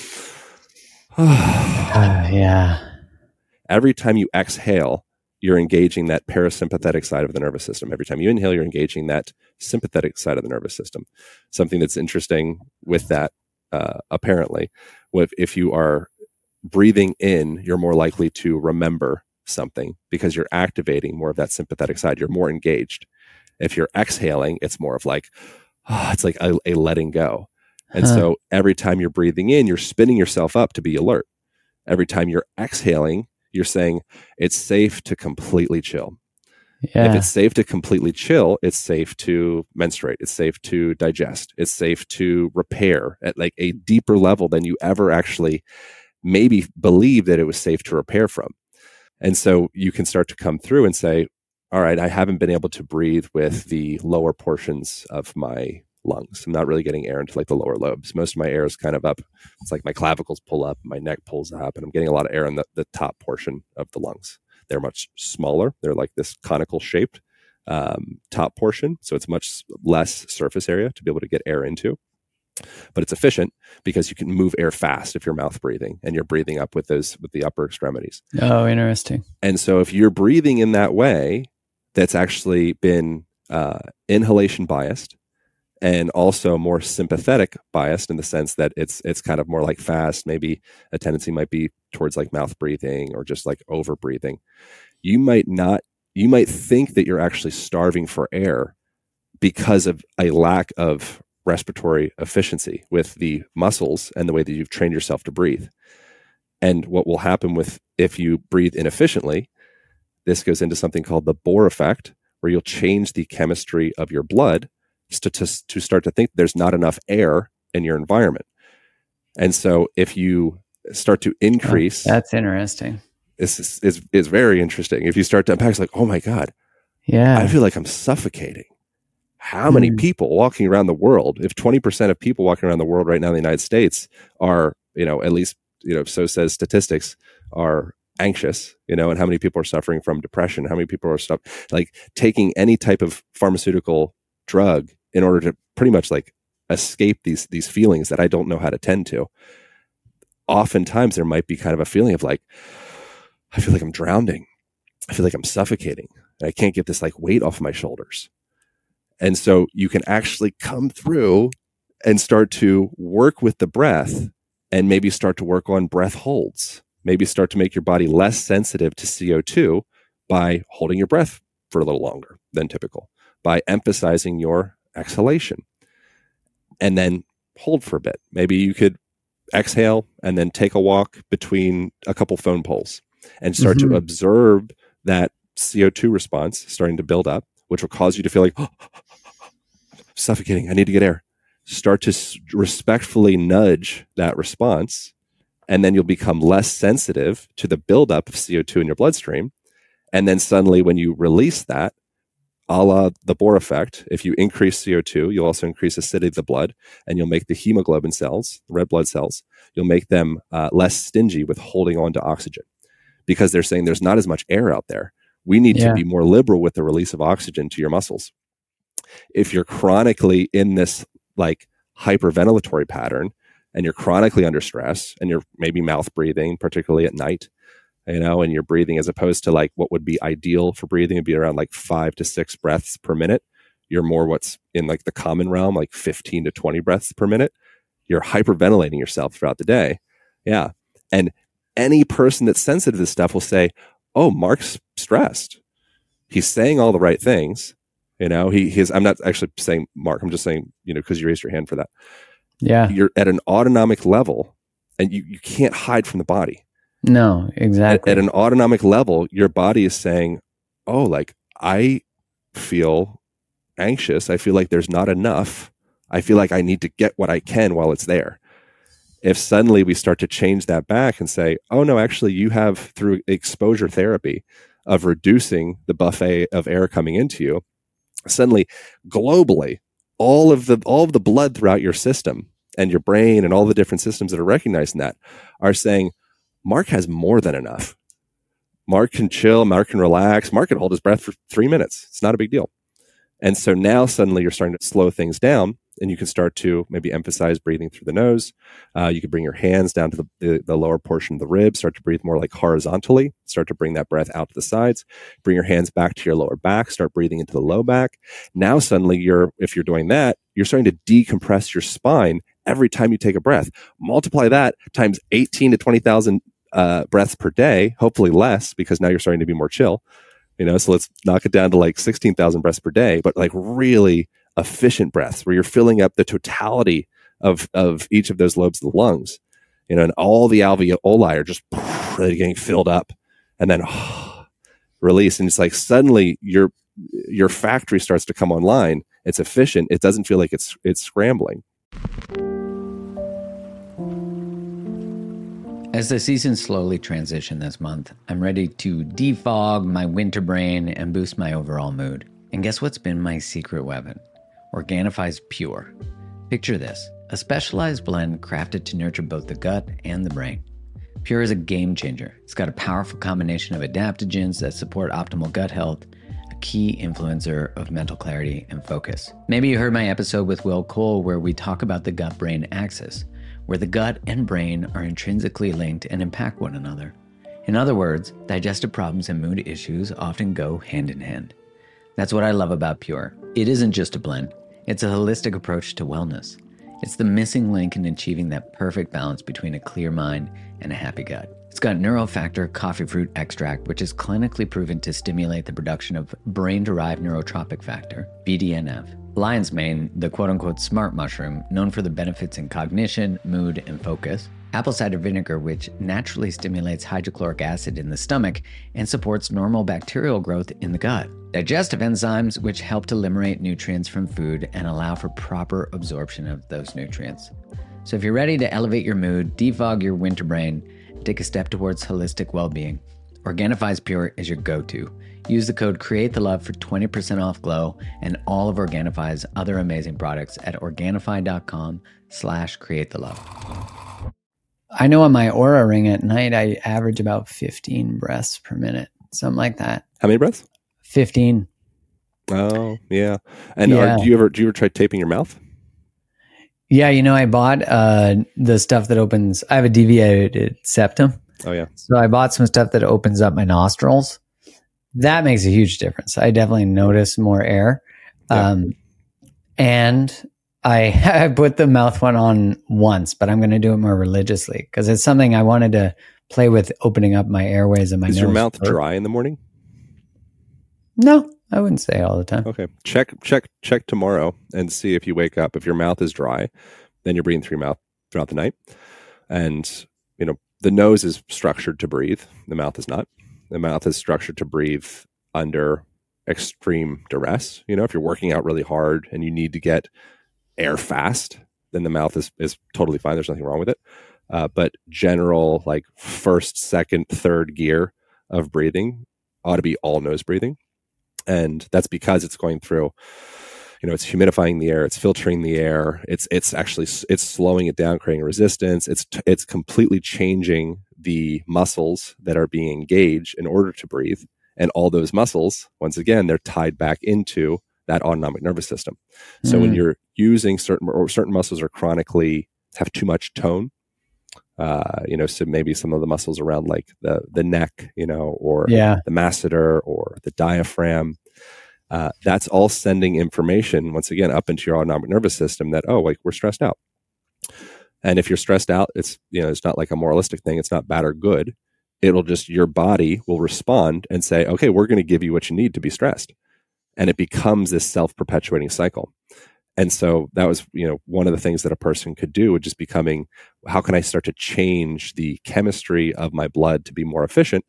Every time you exhale, you're engaging that parasympathetic side of the nervous system. Every time you inhale, you're engaging that sympathetic side of the nervous system. Something that's interesting with that, apparently, if you are breathing in, you're more likely to remember something because you're activating more of that sympathetic side. You're more engaged. If you're exhaling, it's more of like, it's like a letting go. And so every time you're breathing in, you're spinning yourself up to be alert. Every time you're exhaling, you're saying it's safe to completely chill. Yeah. If it's safe to completely chill, it's safe to menstruate. It's safe to digest. It's safe to repair at like a deeper level than you ever actually maybe believed that it was safe to repair from. And so you can start to come through and say, all right, I haven't been able to breathe with the lower portions of my lungs. I'm not really getting air into like the lower lobes. Most of my air is kind of up. It's like my clavicles pull up, my neck pulls up, and I'm getting a lot of air in the top portion of the lungs. They're much smaller. They're like this conical shaped top portion. So it's much less surface area to be able to get air into. But it's efficient because you can move air fast if you're mouth breathing and you're breathing up with the upper extremities. Oh, interesting. And so if you're breathing in that way, that's actually been inhalation biased and also more sympathetic biased in the sense that it's kind of more like fast. Maybe a tendency might be towards like mouth breathing or just like over breathing. You might think that you're actually starving for air because of a lack of respiratory efficiency with the muscles and the way that you've trained yourself to breathe. And what will happen if you breathe inefficiently, this goes into something called the Bohr effect, where you'll change the chemistry of your blood to start to think there's not enough air in your environment. And so if you start to increase... that's interesting. It's very interesting. If you start to unpack, it's like, oh my God, I feel like I'm suffocating. How many people walking around the world, if 20% of people walking around the world right now in the United States are, at least, so says statistics, are anxious, and how many people are suffering from depression, how many people are like taking any type of pharmaceutical drug in order to pretty much like escape these feelings that I don't know how to tend to. Oftentimes there might be kind of a feeling of like, I feel like I'm drowning. I feel like I'm suffocating. And I can't get this like weight off my shoulders. And so you can actually come through and start to work with the breath and maybe start to work on breath holds. Maybe start to make your body less sensitive to CO2 by holding your breath for a little longer than typical, by emphasizing your exhalation. And then hold for a bit. Maybe you could exhale and then take a walk between a couple phone poles and start to observe that CO2 response starting to build up, which will cause you to feel like, suffocating, I need to get air. Start to respectfully nudge that response, and then you'll become less sensitive to the buildup of CO2 in your bloodstream. And then suddenly when you release that, a la the Bohr effect, if you increase CO2, you'll also increase acidity of the blood, and you'll make the hemoglobin cells, the red blood cells, you'll make them less stingy with holding on to oxygen, because they're saying there's not as much air out there. We need to be more liberal with the release of oxygen to your muscles. If you're chronically in this like hyperventilatory pattern, and you're chronically under stress, and you're maybe mouth breathing, particularly at night, and you're breathing as opposed to like what would be ideal for breathing would be around like 5 to 6 breaths per minute. You're more what's in like the common realm, like 15 to 20 breaths per minute. You're hyperventilating yourself throughout the day. Yeah. And any person that's sensitive to this stuff will say, oh, Mark's stressed. He's saying all the right things. I'm not actually saying Mark, I'm just saying, because you raised your hand for that. Yeah. You're at an autonomic level, and you can't hide from the body. No, exactly. At an autonomic level, your body is saying, oh, like I feel anxious. I feel like there's not enough. I feel like I need to get what I can while it's there. If suddenly we start to change that back and say, oh no, actually you have, through exposure therapy of reducing the buffet of air coming into you, suddenly globally, all of the blood throughout your system and your brain and all the different systems that are recognizing that are saying, Mark has more than enough. Mark can chill, Mark can relax, Mark can hold his breath for 3 minutes. It's not a big deal. And so now suddenly you're starting to slow things down, and you can start to maybe emphasize breathing through the nose. You can bring your hands down to the lower portion of the ribs, start to breathe more like horizontally, start to bring that breath out to the sides, bring your hands back to your lower back, start breathing into the low back. Now suddenly if you're doing that, you're starting to decompress your spine every time you take a breath. Multiply that times 18 to 20,000 breaths per day, hopefully less, because now you're starting to be more chill. So let's knock it down to like 16,000 breaths per day, but like really efficient breaths where you're filling up the totality of each of those lobes of the lungs, and all the alveoli are just really getting filled up, and then release. And it's like suddenly your factory starts to come online. It's efficient. It doesn't feel like it's scrambling. As the seasons slowly transition this month, I'm ready to defog my winter brain and boost my overall mood. And guess what's been my secret weapon? Organifi's Pure. Picture this, a specialized blend crafted to nurture both the gut and the brain. Pure is a game changer. It's got a powerful combination of adaptogens that support optimal gut health, a key influencer of mental clarity and focus. Maybe you heard my episode with Will Cole where we talk about the gut-brain axis, where the gut and brain are intrinsically linked and impact one another. In other words, digestive problems and mood issues often go hand in hand. That's what I love about Pure. It isn't just a blend. It's a holistic approach to wellness. It's the missing link in achieving that perfect balance between a clear mind and a happy gut. It's got Neurofactor coffee fruit extract, which is clinically proven to stimulate the production of brain-derived neurotropic factor, BDNF. Lion's mane, the quote-unquote smart mushroom, known for the benefits in cognition, mood, and focus. Apple cider vinegar, which naturally stimulates hydrochloric acid in the stomach and supports normal bacterial growth in the gut. Digestive enzymes, which help to eliminate nutrients from food and allow for proper absorption of those nutrients. So if you're ready to elevate your mood, defog your winter brain, take a step towards holistic well-being, Organifi's Pure is your go-to. Use the code CREATETHELOVE for 20% off Glow and all of Organifi's other amazing products at Organifi.com/createthelove. I know on my Oura Ring at night, I average about 15 breaths per minute, something like that. How many breaths? 15. Oh, yeah. And do you ever try taping your mouth? Yeah, I bought the stuff that opens. I have a deviated septum. Oh, yeah. So I bought some stuff that opens up my nostrils. That makes a huge difference. I definitely notice more air. Yeah. And I put the mouth one on once, but I'm going to do it more religiously because it's something I wanted to play with, opening up my airways and my nose. Is your mouth dry in the morning? No, I wouldn't say all the time. Okay. Check tomorrow and see if you wake up. If your mouth is dry, then you're breathing through your mouth throughout the night. And, the nose is structured to breathe. The mouth is not. The mouth is structured to breathe under extreme duress. If you're working out really hard and you need to get air fast, then the mouth is totally fine. There's nothing wrong with it. But general, like first, second, third gear of breathing ought to be all nose breathing. And that's because it's going through, it's humidifying the air, it's filtering the air, it's slowing it down, creating resistance. It's completely changing the muscles that are being engaged in order to breathe. And all those muscles, once again, they're tied back into that autonomic nervous system. So when you're using certain muscles are chronically have too much tone, so maybe some of the muscles around like the neck, or the masseter or the diaphragm, that's all sending information once again up into your autonomic nervous system that, we're stressed out. And if you're stressed out, it's not like a moralistic thing. It's not bad or good. It'll just, your body will respond and say, okay, we're going to give you what you need to be stressed. And it becomes this self-perpetuating cycle. And so that was, one of the things that a person could do would just becoming, how can I start to change the chemistry of my blood to be more efficient,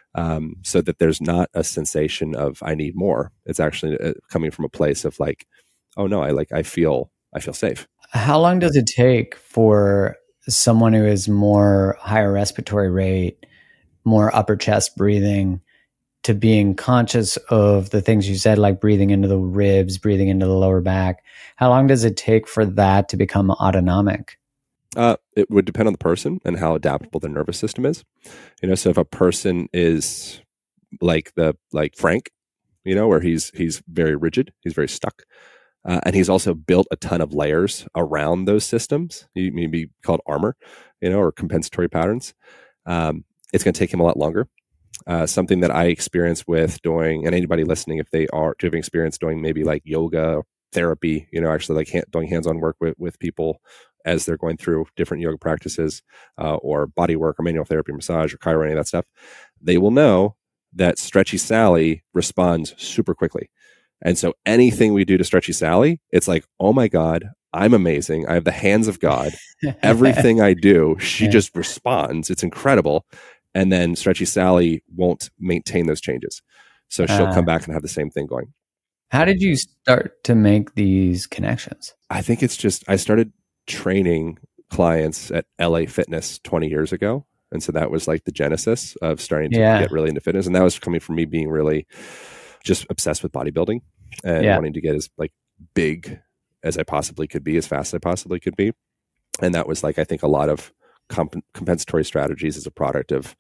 so that there's not a sensation of I need more. It's actually coming from a place of like, oh no, I feel safe. How long does it take for someone who is more higher respiratory rate, more upper chest breathing, to being conscious of the things you said, like breathing into the ribs, breathing into the lower back? How long does it take for that to become autonomic? It would depend on the person and how adaptable their nervous system is. So if a person is like Frank, where he's very rigid, he's very stuck, and he's also built a ton of layers around those systems. He may be called armor, or compensatory patterns. It's going to take him a lot longer. Something that I experience with doing, and anybody listening, if they are having experience doing maybe like yoga therapy, actually like doing hands-on work with people as they're going through different yoga practices, or body work or manual therapy, massage or chiro, any of that stuff, they will know that Stretchy Sally responds super quickly. And so anything we do to Stretchy Sally, it's like, oh my God, I'm amazing. I have the hands of God. Everything I do, she just responds. It's incredible. And then Stretchy Sally won't maintain those changes. So she'll come back and have the same thing going. How did you start to make these connections? I think it's just, I started training clients at LA Fitness 20 years ago. And so that was like the genesis of starting to get really into fitness. And that was coming from me being really just obsessed with bodybuilding and wanting to get as like big as I possibly could be, as fast as I possibly could be. And that was like, I think a lot of compensatory strategies as a product of,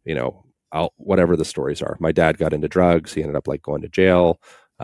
whatever the stories are. My dad got into drugs. He ended up like going to jail.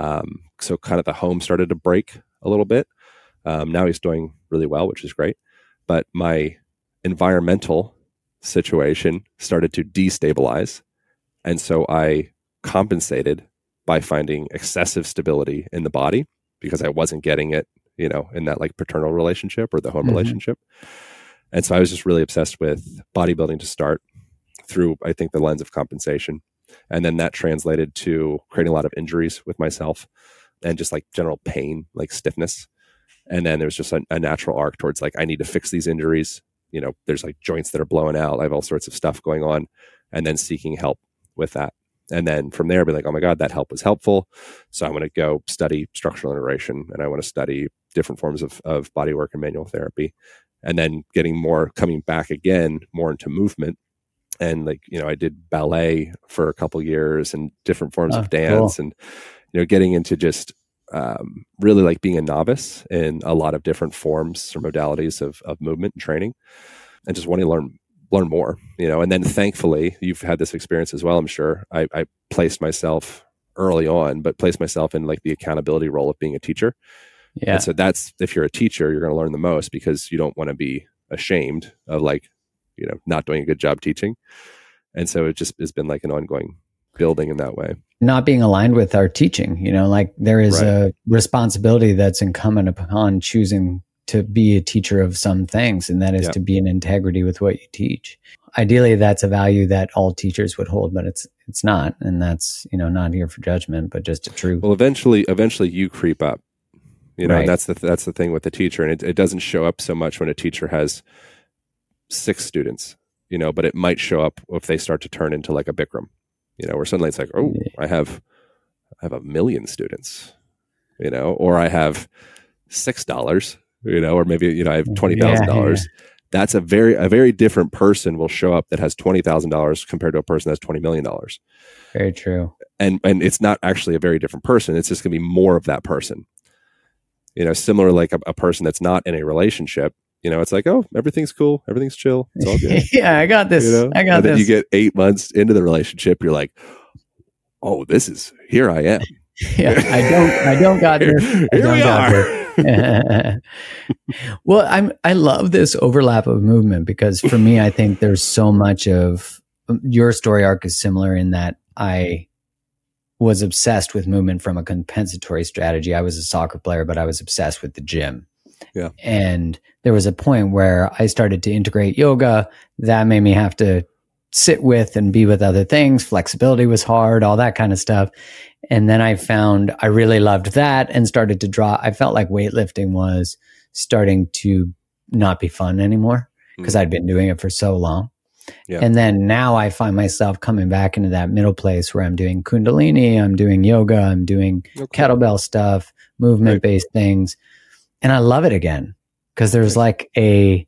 So kind of the home started to break a little bit. Now he's doing really well, which is great. But my environmental situation started to destabilize. And so I compensated by finding excessive stability in the body because I wasn't getting it, in that like paternal relationship or the home relationship. And so I was just really obsessed with bodybuilding to start through, I think, the lens of compensation. And then that translated to creating a lot of injuries with myself and just like general pain, like stiffness. And then there's just a natural arc towards like, I need to fix these injuries. There's like joints that are blowing out. I have all sorts of stuff going on, and then seeking help with that. And then from there, be like, oh my God, that help was helpful. So I want to go study structural integration, and I want to study different forms of bodywork and manual therapy. And then coming back again, more into movement. And like, I did ballet for a couple years and different forms of dance, cool. And, getting into just really like being a novice in a lot of different forms or modalities of movement and training, and just wanting to learn learn more, and then thankfully you've had this experience as well. I'm sure I placed myself early on, but placed myself in like the accountability role of being a teacher. Yeah. And so that's, if you're a teacher, you're going to learn the most because you don't want to be ashamed of like, not doing a good job teaching. And so it just has been like an ongoing building in that way. Not being aligned with our teaching, like there is a responsibility that's incumbent upon choosing to be a teacher of some things, and that is to be in integrity with what you teach. Ideally, that's a value that all teachers would hold, but it's not, and that's not here for judgment, but just a truth. Well, eventually you creep up, and that's the thing with the teacher, and it doesn't show up so much when a teacher has 6 students, but it might show up if they start to turn into like a Bikram, where suddenly it's like, oh, I have 1 million students, or I have $6. Or maybe, I have $20,000. That's a very different person will show up that has $20,000 compared to a person that has $20 million. Very true. And it's not actually a very different person. It's just going to be more of that person. Similar like a person that's not in a relationship, it's like, oh, everything's cool. Everything's chill. It's all good. Yeah, I got this. I got and this. Then you get 8 months into the relationship. You're like, oh, here I am. Yeah, I don't got this. Here we are. Well, I love this overlap of movement because for me, I think there's so much of your story arc is similar in that I was obsessed with movement from a compensatory strategy. I was a soccer player, but I was obsessed with the gym. Yeah. And there was a point where I started to integrate yoga. That made me have to sit with and be with other things. Flexibility was hard, all that kind of stuff. And then I found I really loved that and started to draw. I felt like weightlifting was starting to not be fun anymore because I'd been doing it for so long. Yeah. And then now I find myself coming back into that middle place where I'm doing Kundalini, I'm doing yoga, I'm doing kettlebell stuff, movement-based things. And I love it again because there's like I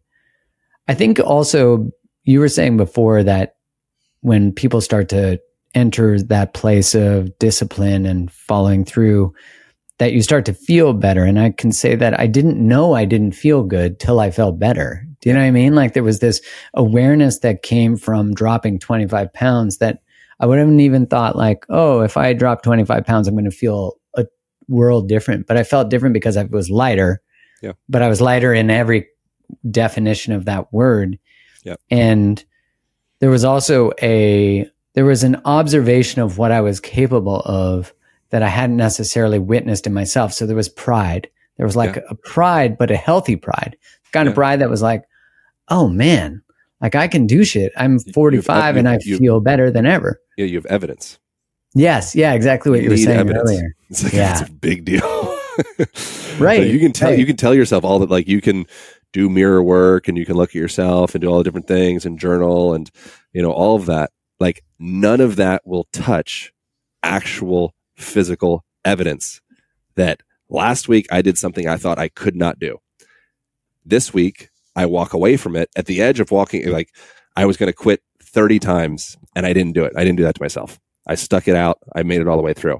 think also you were saying before that when people start to enter that place of discipline and following through, that you start to feel better. And I can say that I didn't know I didn't feel good till I felt better. Do you know what I mean? Like there was this awareness that came from dropping 25 pounds that I wouldn't even thought like, oh, if I drop 25 pounds, I'm going to feel a world different. But I felt different because I was lighter. Yeah. But I was lighter in every definition of that word. Yeah. And there was also there was an observation of what I was capable of that I hadn't necessarily witnessed in myself. So there was pride. There was like a pride, but a healthy pride. Kind of pride that was like, oh man, like I can do shit. I'm 45 and I feel better than ever. Yeah, you have evidence. Yes. Yeah, exactly what you were saying earlier. It's like, it's a big deal. Right. Like you can tell yourself all that, like you can do mirror work and you can look at yourself and do all the different things and journal and, all of that. Like none of that will touch actual physical evidence that last week I did something I thought I could not do. This week I walk away from it at the edge of walking, like I was going to quit 30 times and I didn't do it. I didn't do that to myself. I stuck it out. I made it all the way through.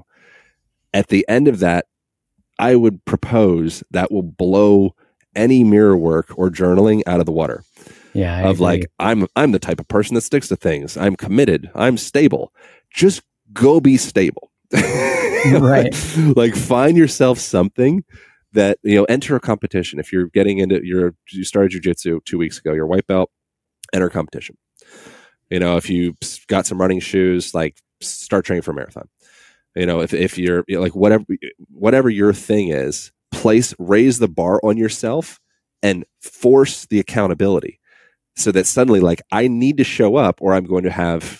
At the end of that, I would propose that will blow any mirror work or journaling out of the water. Yeah. Like, I'm the type of person that sticks to things. I'm committed. I'm stable. Just go be stable. Right. Like find yourself something that, enter a competition. If you're getting into you started jujitsu 2 weeks ago, you're a white belt, enter a competition. If you got some running shoes, like start training for a marathon. If you're like, whatever your thing is, raise the bar on yourself and force the accountability so that suddenly like I need to show up or I'm going to have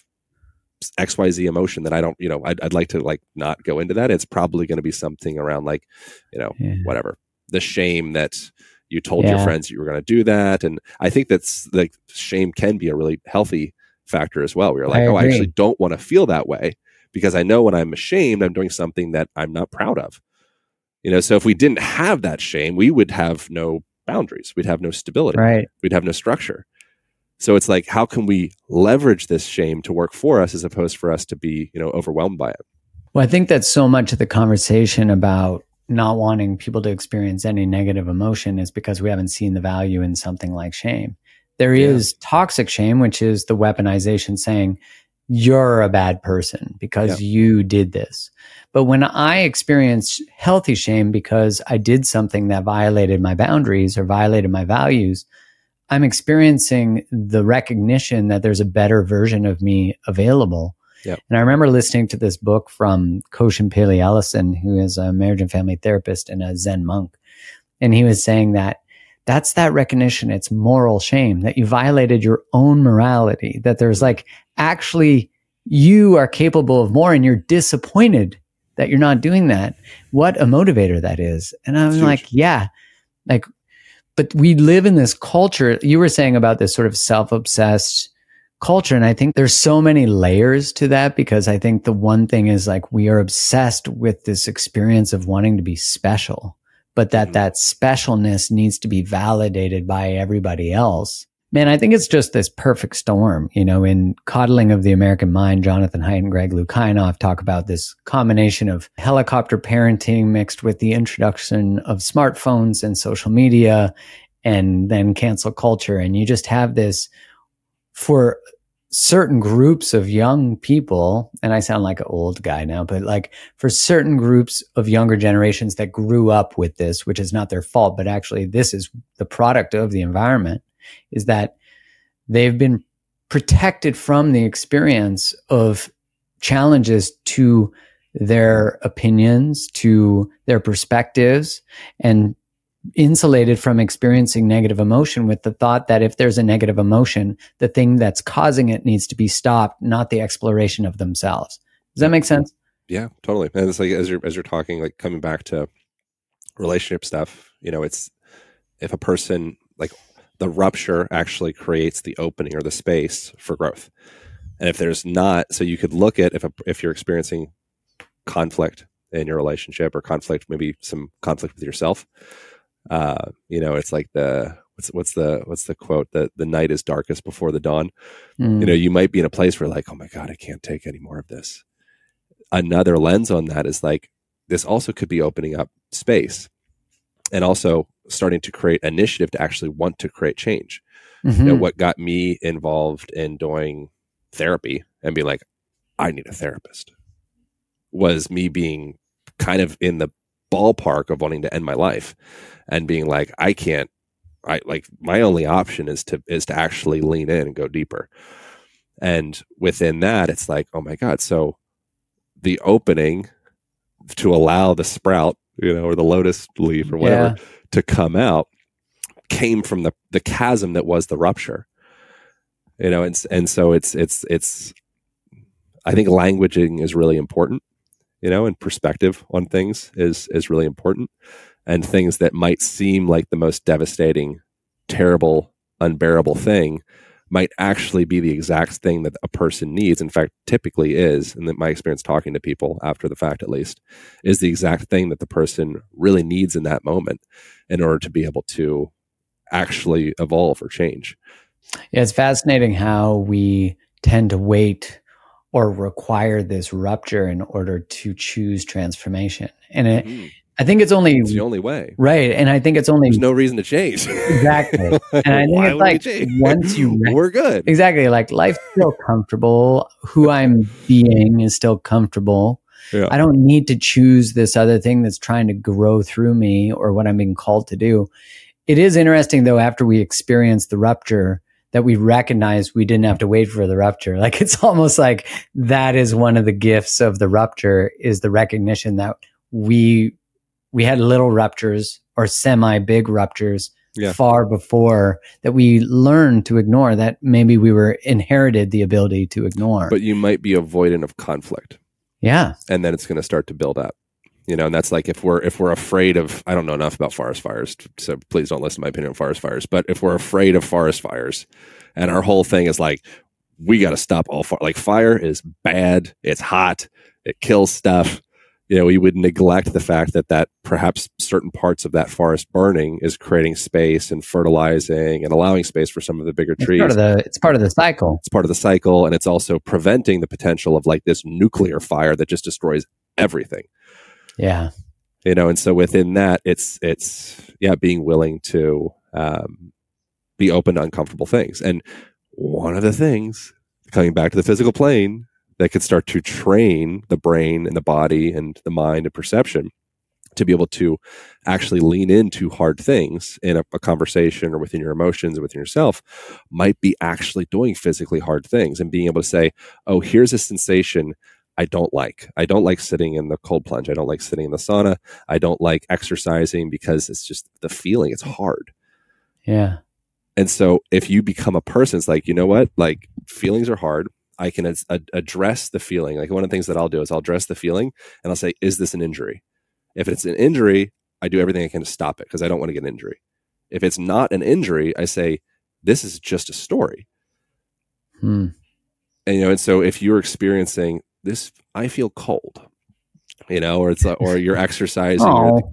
XYZ emotion that I don't, I'd like to like not go into that. It's probably going to be something around like, whatever, the shame that you told your friends you were going to do that. And I think that's like shame can be a really healthy factor as well. We're like, I actually don't want to feel that way because I know when I'm ashamed, I'm doing something that I'm not proud of. So if we didn't have that shame, we would have no boundaries. We'd have no stability. Right. We'd have no structure. So it's like, how can we leverage this shame to work for us as opposed for us to be, overwhelmed by it? Well, I think that's so much of the conversation about not wanting people to experience any negative emotion is because we haven't seen the value in something like shame. There is toxic shame, which is the weaponization saying you're a bad person because you did this. But when I experience healthy shame because I did something that violated my boundaries or violated my values, I'm experiencing the recognition that there's a better version of me available. Yep. And I remember listening to this book from Koshin Paley Ellison, who is a marriage and family therapist and a Zen monk. And he was saying that that's that recognition. It's moral shame that you violated your own morality, that there's like, actually, you are capable of more and you're disappointed that you're not doing that. What a motivator that is. And I'm like, yeah, like, but we live in this culture. You were saying about this sort of self-obsessed culture. And I think there's so many layers to that, because I think the one thing is like, we are obsessed with this experience of wanting to be special, but that specialness needs to be validated by everybody else. Man, I think it's just this perfect storm. You know, in Coddling of the American Mind, Jonathan Haidt and Greg Lukianoff talk about this combination of helicopter parenting mixed with the introduction of smartphones and social media and then cancel culture. And you just have this for certain groups of young people, and I sound like an old guy now, but like for certain groups of younger generations that grew up with this, which is not their fault, but actually this is the product of the environment, is that they've been protected from the experience of challenges to their opinions, to their perspectives, and insulated from experiencing negative emotion with the thought that if there's a negative emotion, the thing that's causing it needs to be stopped, not the exploration of themselves. Does that make sense? Yeah, totally. And it's like, as you're talking, like coming back to relationship stuff, you know, it's if a person, like, the rupture actually creates the opening or the space for growth. And if there's not, so you could look at if you're experiencing conflict in your relationship or conflict, maybe some conflict with yourself, you know, it's like what's the quote, that the night is darkest before the dawn. You know, you might be in a place where like, oh my God, I can't take any more of this. Another lens on that is like, this also could be opening up space and also starting to create initiative to actually want to create change. You know, what got me involved in doing therapy and being like, I need a therapist, was me being kind of in the ballpark of wanting to end my life and being like, my only option is to actually lean in and go deeper. And within that, it's like, oh my God. So the opening to allow the sprout, you know, or the lotus leaf or whatever to come out came from the chasm that was the rupture, you know? And so it's I think languaging is really important, you know, and perspective on things is really important. And things that might seem like the most devastating, terrible, unbearable thing might actually be the exact thing that a person needs. In fact, typically is, and that my experience talking to people after the fact, at least, is the exact thing that the person really needs in that moment in order to be able to actually evolve or change. Yeah, it's fascinating how we tend to wait or require this rupture in order to choose transformation. And I think it's the only way. Right. And I think it's only... There's no reason to change. Exactly. And I think it's like, once you... We're good. Exactly. Like, life's still comfortable. Who I'm being is still comfortable. Yeah. I don't need to choose this other thing that's trying to grow through me or what I'm being called to do. It is interesting, though, after we experience the rupture, that we recognize we didn't have to wait for the rupture. Like, it's almost like that is one of the gifts of the rupture, is the recognition that we had little ruptures or semi-big ruptures far before that we learned to ignore, that maybe we were inherited the ability to ignore. But you might be avoidant of conflict. Yeah. And then it's going to start to build up. You know, and that's like if we're afraid of, I don't know enough about forest fires, so please don't listen to my opinion on forest fires, but if we're afraid of forest fires and our whole thing is like, we got to stop all fire, like fire is bad, it's hot, it kills stuff. You know, we would neglect the fact that perhaps certain parts of that forest burning is creating space and fertilizing and allowing space for some of the bigger trees. It's part of the cycle. It's part of the cycle. And it's also preventing the potential of like this nuclear fire that just destroys everything. Yeah. You know, and so within that, it's being willing to be open to uncomfortable things. And one of the things, coming back to the physical plane, that could start to train the brain and the body and the mind and perception to be able to actually lean into hard things in a conversation or within your emotions and within yourself, might be actually doing physically hard things and being able to say, oh, here's a sensation I don't like. I don't like sitting in the cold plunge. I don't like sitting in the sauna. I don't like exercising because it's just the feeling. It's hard. Yeah. And so if you become a person, it's like, you know what? Like, feelings are hard. I can address the feeling. Like, one of the things that I'll do is I'll address the feeling and I'll say, is this an injury? If it's an injury, I do everything I can to stop it because I don't want to get an injury. If it's not an injury, I say, this is just a story. And, and so if you're experiencing this, I feel cold, or it's or you're exercising, or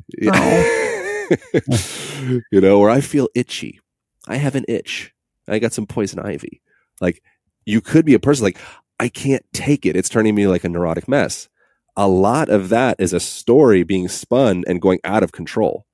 I feel itchy. I have an itch. I got some poison ivy. Like, you could be a person like, I can't take it. It's turning me like a neurotic mess. A lot of that is a story being spun and going out of control.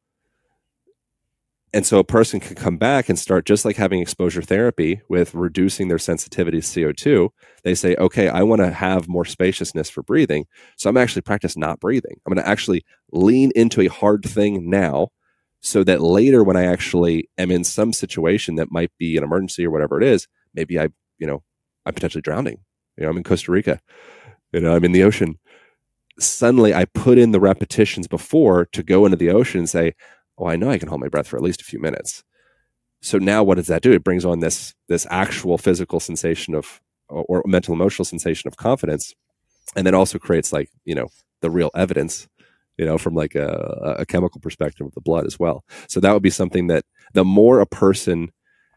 And so a person can come back and start, just like having exposure therapy with reducing their sensitivity to CO2. They say, okay, I want to have more spaciousness for breathing. So I'm actually practice not breathing. I'm going to actually lean into a hard thing now, so that later when I actually am in some situation that might be an emergency or whatever it is, maybe I'm potentially drowning. I'm in Costa Rica, I'm in the ocean. Suddenly I put in the repetitions before to go into the ocean and say, oh, I know I can hold my breath for at least a few minutes. So now what does that do? It brings on this actual physical sensation of, or mental emotional sensation of confidence. And then also creates the real evidence, from like a chemical perspective of the blood as well. So that would be something that the more a person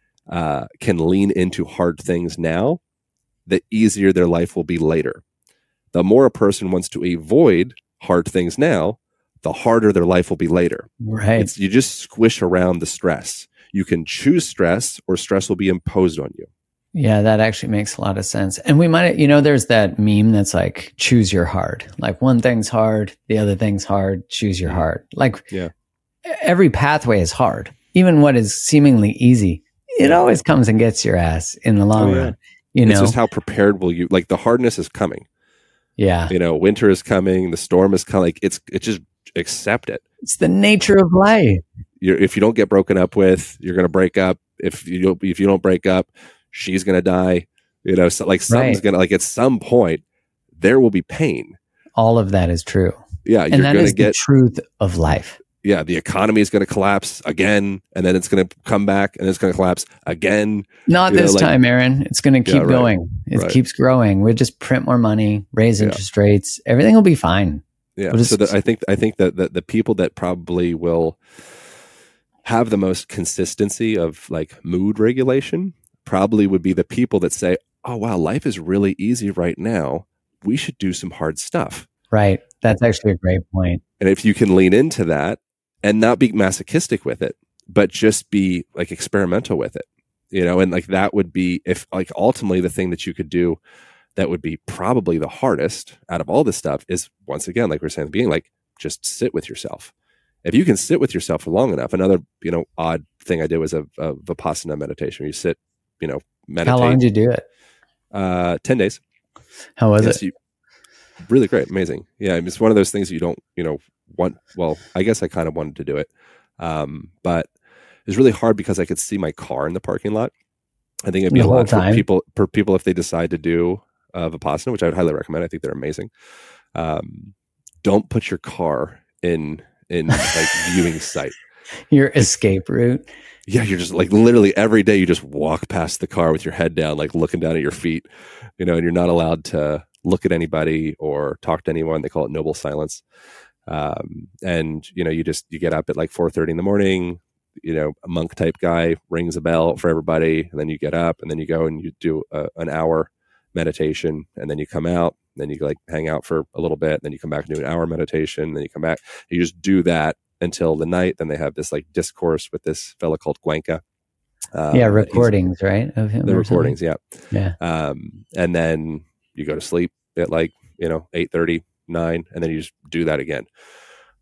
can lean into hard things now, the easier their life will be later. The more a person wants to avoid hard things now, the harder their life will be later. Right. You just squish around the stress. You can choose stress, or stress will be imposed on you. Yeah, that actually makes a lot of sense. And we might, there's that meme that's like, choose your hard. Like, one thing's hard, the other thing's hard, choose your hard. Like, every pathway is hard. Even what is seemingly easy, it always comes and gets your ass in the long run. It's just how prepared will you, like, the hardness is coming. Yeah. Winter is coming, the storm is coming. Like, it's just accept it. It's the nature of life. If you don't get broken up with, you're going to break up. If you don't break up, she's going to die. So like something's going to, like, at some point there will be pain. All of that is true. Yeah. And that is the truth of life. Yeah. The economy is going to collapse again, and then it's going to come back, and it's going to collapse again. Not this time, Aaron. It's going to keep going. It keeps growing. We'll just print more money, raise interest rates. Everything will be fine. Yeah. I think that the people that probably will have the most consistency of like mood regulation probably would be the people that say, oh, wow, life is really easy right now. We should do some hard stuff. Right. That's actually a great point. And if you can lean into that and not be masochistic with it, but just be like experimental with it, and like that would be, if like ultimately the thing that you could do that would be probably the hardest out of all this stuff is, once again, like we were saying at the beginning, like, just sit with yourself. If you can sit with yourself for long enough, another, odd thing I did was a Vipassana meditation where you sit, meditate. How long did you do it? 10 days. How was it? Really great. Amazing. Yeah. It's one of those things you don't, want. Well, I guess I kind of wanted to do it. But it was really hard because I could see my car in the parking lot. I think it'd be a lot for people if they decide to do Vipassana, which I would highly recommend. I think they're amazing. Don't put your car in like viewing sight. Your escape route. Yeah, you're just like literally every day you just walk past the car with your head down, like looking down at your feet, and you're not allowed to look at anybody or talk to anyone. They call it noble silence. And you get up at like 4:30 in the morning. A monk type guy rings a bell for everybody, and then you get up and then you go and you do an hour meditation, and then you come out, then you like hang out for a little bit, then you come back and do an hour meditation, then you come back. You just do that until the night. Then they have this like discourse with this fellow called Gwenka. Recordings, right? Of him. The recordings, yeah. And then you go to sleep at like 8:30, 9, and then you just do that again.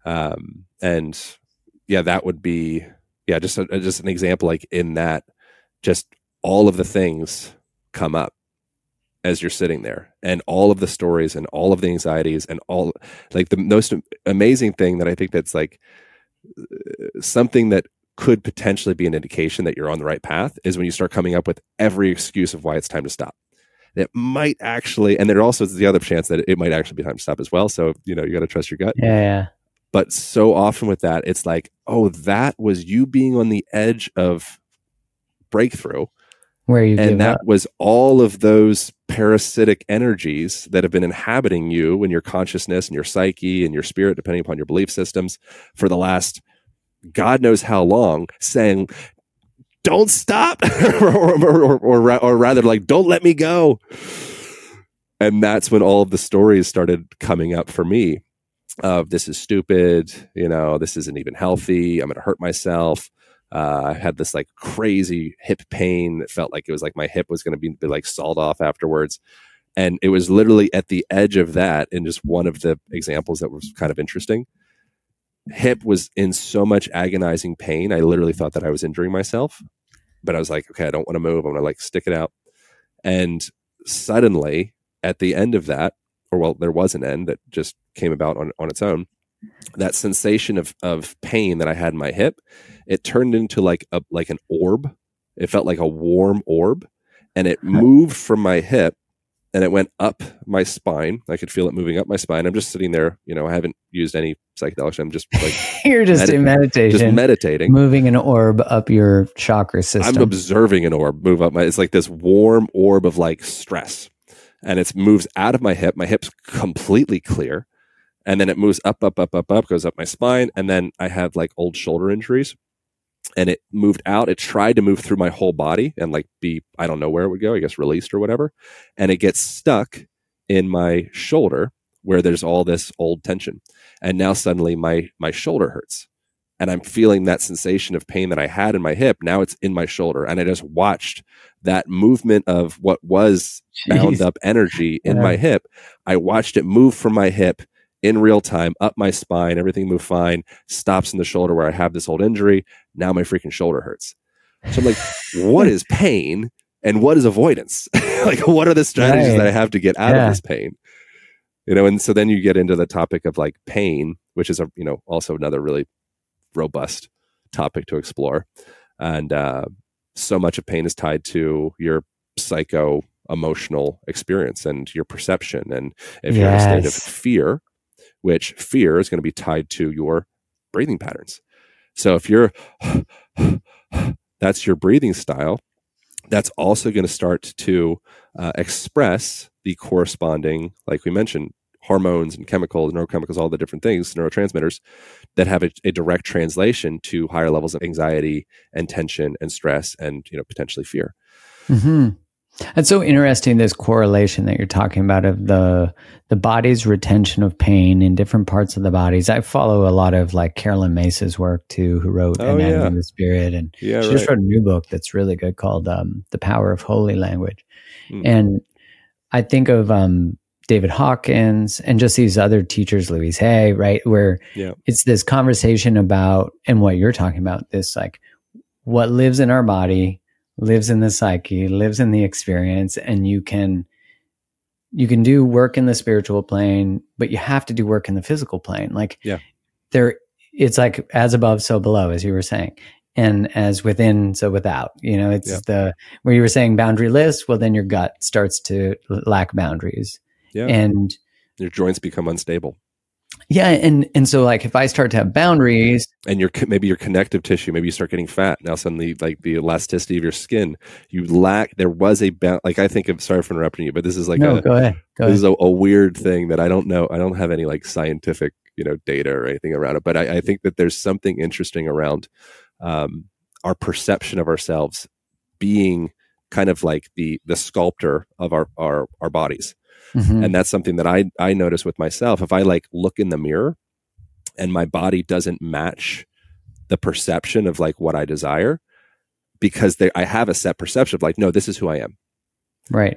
And yeah, that would be just an example, like in that just all of the things come up as you're sitting there, and all of the stories and all of the anxieties and all, like, the most amazing thing that I think that's like something that could potentially be an indication that you're on the right path is when you start coming up with every excuse of why it's time to stop. It might actually, and there also is the other chance that it might actually be time to stop as well. So, you got to trust your gut. Yeah. But so often with that, it's like, oh, that was you being on the edge of breakthrough. Where you and that up. Was all of those parasitic energies that have been inhabiting you and your consciousness and your psyche and your spirit, depending upon your belief systems, for the last God knows how long, saying, don't stop, or rather, like, don't let me go. And that's when all of the stories started coming up for me of, this is stupid, this isn't even healthy, I'm going to hurt myself. I had this like crazy hip pain that felt like it was like my hip was going to be like sawed off afterwards. And it was literally at the edge of that, in just one of the examples that was kind of interesting. Hip was in so much agonizing pain, I literally thought that I was injuring myself. But I was like, okay, I don't want to move. I'm going to like stick it out. And suddenly at the end of that, or well, there was an end that just came about on its own. That sensation of pain that I had in my hip, it turned into like an orb. It felt like a warm orb, and it moved from my hip and it went up my spine. I could feel it moving up my spine. I'm just sitting there, I haven't used any psychedelics. I'm just like, you're just in meditation, just meditating, moving an orb up your chakra system. I'm observing an orb move up it's like this warm orb of like stress, and it moves out of my hip. My hip's completely clear. And then it moves up, goes up my spine. And then I have like old shoulder injuries, and it moved out. It tried to move through my whole body and like I don't know where it would go, I guess released or whatever. And it gets stuck in my shoulder where there's all this old tension. And now suddenly my shoulder hurts, and I'm feeling that sensation of pain that I had in my hip. Now it's in my shoulder. And I just watched that movement of what was bound up energy in my hip. I watched it move from my hip in real time, up my spine, everything moved fine, stops in the shoulder where I have this old injury. Now my freaking shoulder hurts. So I'm like, what is pain and what is avoidance? Like, what are the strategies that I have to get out of this pain? And so then you get into the topic of like pain, which is also another really robust topic to explore. And so much of pain is tied to your psycho-emotional experience and your perception. And if you're in a state of fear, which fear is going to be tied to your breathing patterns. So if that's your breathing style, that's also going to start to express the corresponding, like we mentioned, hormones and chemicals, neurochemicals, all the different things, neurotransmitters that have a direct translation to higher levels of anxiety and tension and stress and, potentially fear. Mm-hmm. It's so interesting, this correlation that you're talking about of the body's retention of pain in different parts of the bodies. I follow a lot of like Carolyn Mace's work too, who wrote Anatomy of the Spirit, and she just wrote a new book that's really good called The Power of Holy Language. And I think of David Hawkins and just these other teachers, Louise Hay, right, where it's this conversation about, and what you're talking about, this like what lives in our body lives in the psyche, lives in the experience, and you can do work in the spiritual plane, but you have to do work in the physical plane. Like it's like as above, so below, as you were saying, and as within, so without. It's where you were saying boundaryless. Well, then your gut starts to lack boundaries, and your joints become unstable. Yeah, and so like if I start to have boundaries, and maybe your connective tissue, maybe you start getting fat. Now suddenly, like the elasticity of your skin, you lack. There was like I think of. Sorry for interrupting you, but this is like go ahead. This is a weird thing that I don't know. I don't have any like scientific data or anything around it, but I think that there's something interesting around our perception of ourselves being kind of like the sculptor of our bodies. Mm-hmm. And that's something that I notice with myself. If I like look in the mirror and my body doesn't match the perception of like what I desire, because I have a set perception of like, no, this is who I am. Right.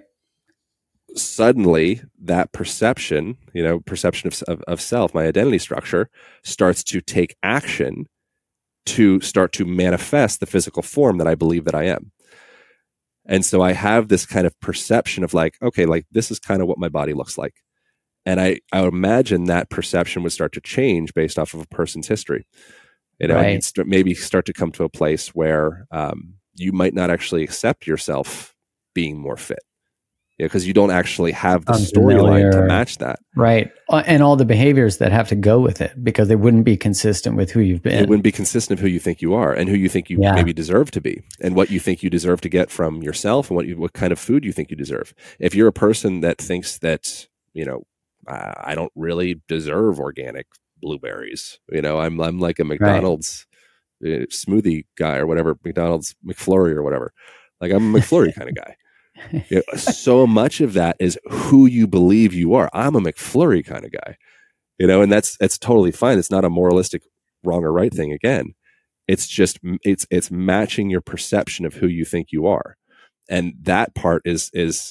Suddenly that perception of self, my identity structure, starts to take action to start to manifest the physical form that I believe that I am. And so I have this kind of perception of like, okay, like this is kind of what my body looks like. And I would imagine that perception would start to change based off of a person's history. You know, and you'd maybe start to come to a place where you might not actually accept yourself being more fit. Because you don't actually have the storyline to match that. Right. And all the behaviors that have to go with it, because it wouldn't be consistent with who you've been. It wouldn't be consistent with who you think you are and who you think you maybe deserve to be and what you think you deserve to get from yourself and what kind of food you think you deserve. If you're a person that thinks that, you know, I don't really deserve organic blueberries, you know, I'm like a McDonald's smoothie guy or whatever, McDonald's McFlurry or whatever. Like I'm a McFlurry kind of guy. You know, so much of that is who you believe you are. I'm a McFlurry kind of guy, you know, and that's totally fine. It's not a moralistic wrong or right thing. Again, it's just it's matching your perception of who you think you are, and that part is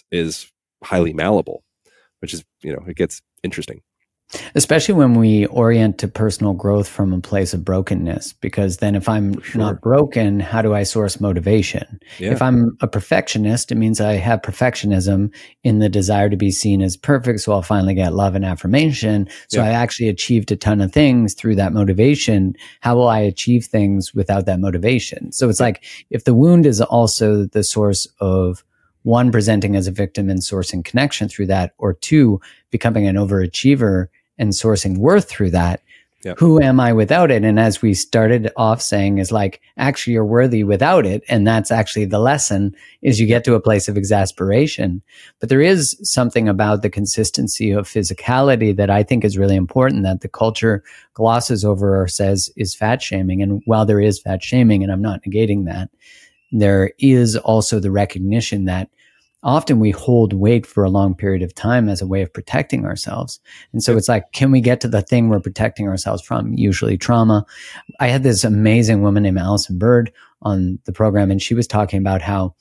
highly malleable, which is, you know, it gets interesting. Especially when we orient to personal growth from a place of brokenness, because then if I'm not broken, how do I source motivation? Yeah. If I'm a perfectionist, it means I have perfectionism in the desire to be seen as perfect. So I'll finally get love and affirmation. So I actually achieved a ton of things through that motivation. How will I achieve things without that motivation? So it's like, if the wound is also the source of one, presenting as a victim and sourcing connection through that, or two, becoming an overachiever and sourcing worth through that. Yep. Who am I without it? And as we started off saying, is like, actually you're worthy without it. And that's actually the lesson, is you get to a place of exasperation. But there is something about the consistency of physicality that I think is really important, that the culture glosses over or says is fat shaming. And while there is fat shaming, and I'm not negating that, there is also the recognition that often we hold weight for a long period of time as a way of protecting ourselves. And so it's like, can we get to the thing we're protecting ourselves from? Usually trauma. I had this amazing woman named Allison Bird on the program, and she was talking about how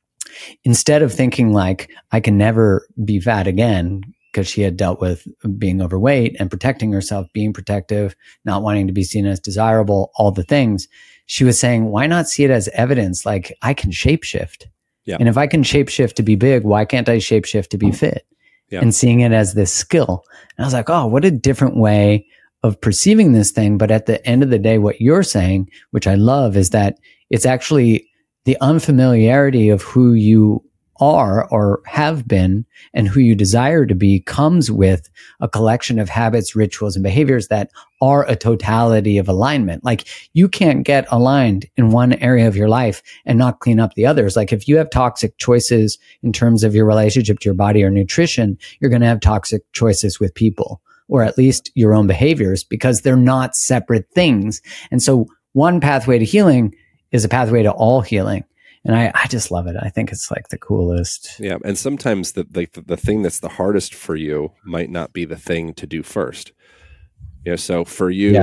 instead of thinking like, I can never be fat again, because she had dealt with being overweight and protecting herself, being protective, not wanting to be seen as desirable, all the things, she was saying, why not see it as evidence? Like, I can shapeshift. Yeah. And if I can shapeshift to be big, why can't I shapeshift to be fit? Yeah. And seeing it as this skill. And I was like, oh, what a different way of perceiving this thing. But at the end of the day, what you're saying, which I love, is that it's actually the unfamiliarity of who you are or have been and who you desire to be comes with a collection of habits, rituals, and behaviors that are a totality of alignment. Like, you can't get aligned in one area of your life and not clean up the others. Like, if you have toxic choices in terms of your relationship to your body or nutrition, you're going to have toxic choices with people, or at least your own behaviors, because they're not separate things. And so one pathway to healing is a pathway to all healing. And I just love it. I think it's like the coolest. Yeah. And sometimes the thing that's the hardest for you might not be the thing to do first. You know, so for you,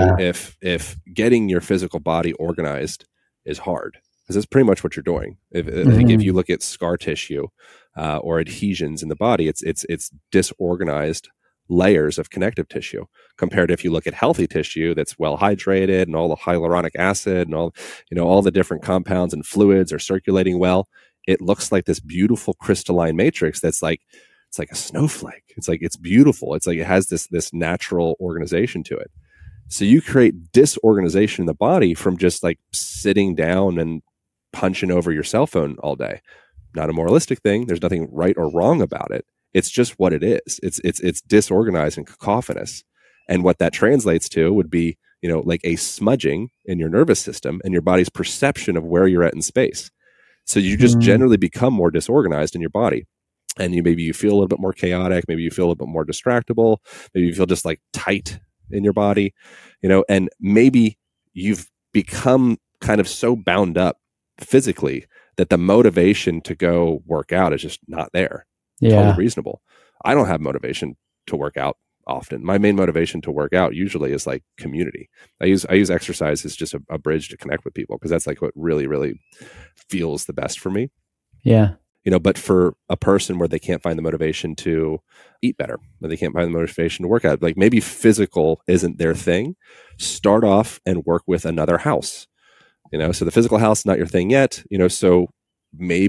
if getting your physical body organized is hard, because that's pretty much what you're doing. I think if you look at scar tissue or adhesions in the body, it's disorganized layers of connective tissue, compared to if you look at healthy tissue that's well hydrated and all the hyaluronic acid and all, you know, all the different compounds and fluids are circulating well. It looks like this beautiful crystalline matrix that's like, it's like a snowflake. It's like, it's beautiful. It's like, it has this natural organization to it. So you create disorganization in the body from just like sitting down and punching over your cell phone all day. Not a moralistic thing. There's nothing right or wrong about it. It's just what it is. It's disorganized and cacophonous. And what that translates to would be, you know, like a smudging in your nervous system and your body's perception of where you're at in space. So you just generally become more disorganized in your body. And maybe you feel a little bit more chaotic. Maybe you feel a little bit more distractible. Maybe you feel just like tight in your body, you know, and maybe you've become kind of so bound up physically that the motivation to go work out is just not there. Yeah. Totally reasonable. I don't have motivation to work out often. My main motivation to work out usually is like community. I use exercise as just a bridge to connect with people, because that's like what really, really feels the best for me. Yeah. You know, but for a person where they can't find the motivation to eat better, where they can't find the motivation to work out, like maybe physical isn't their thing, start off and work with another house. You know, so the physical house is not your thing yet, you know, so maybe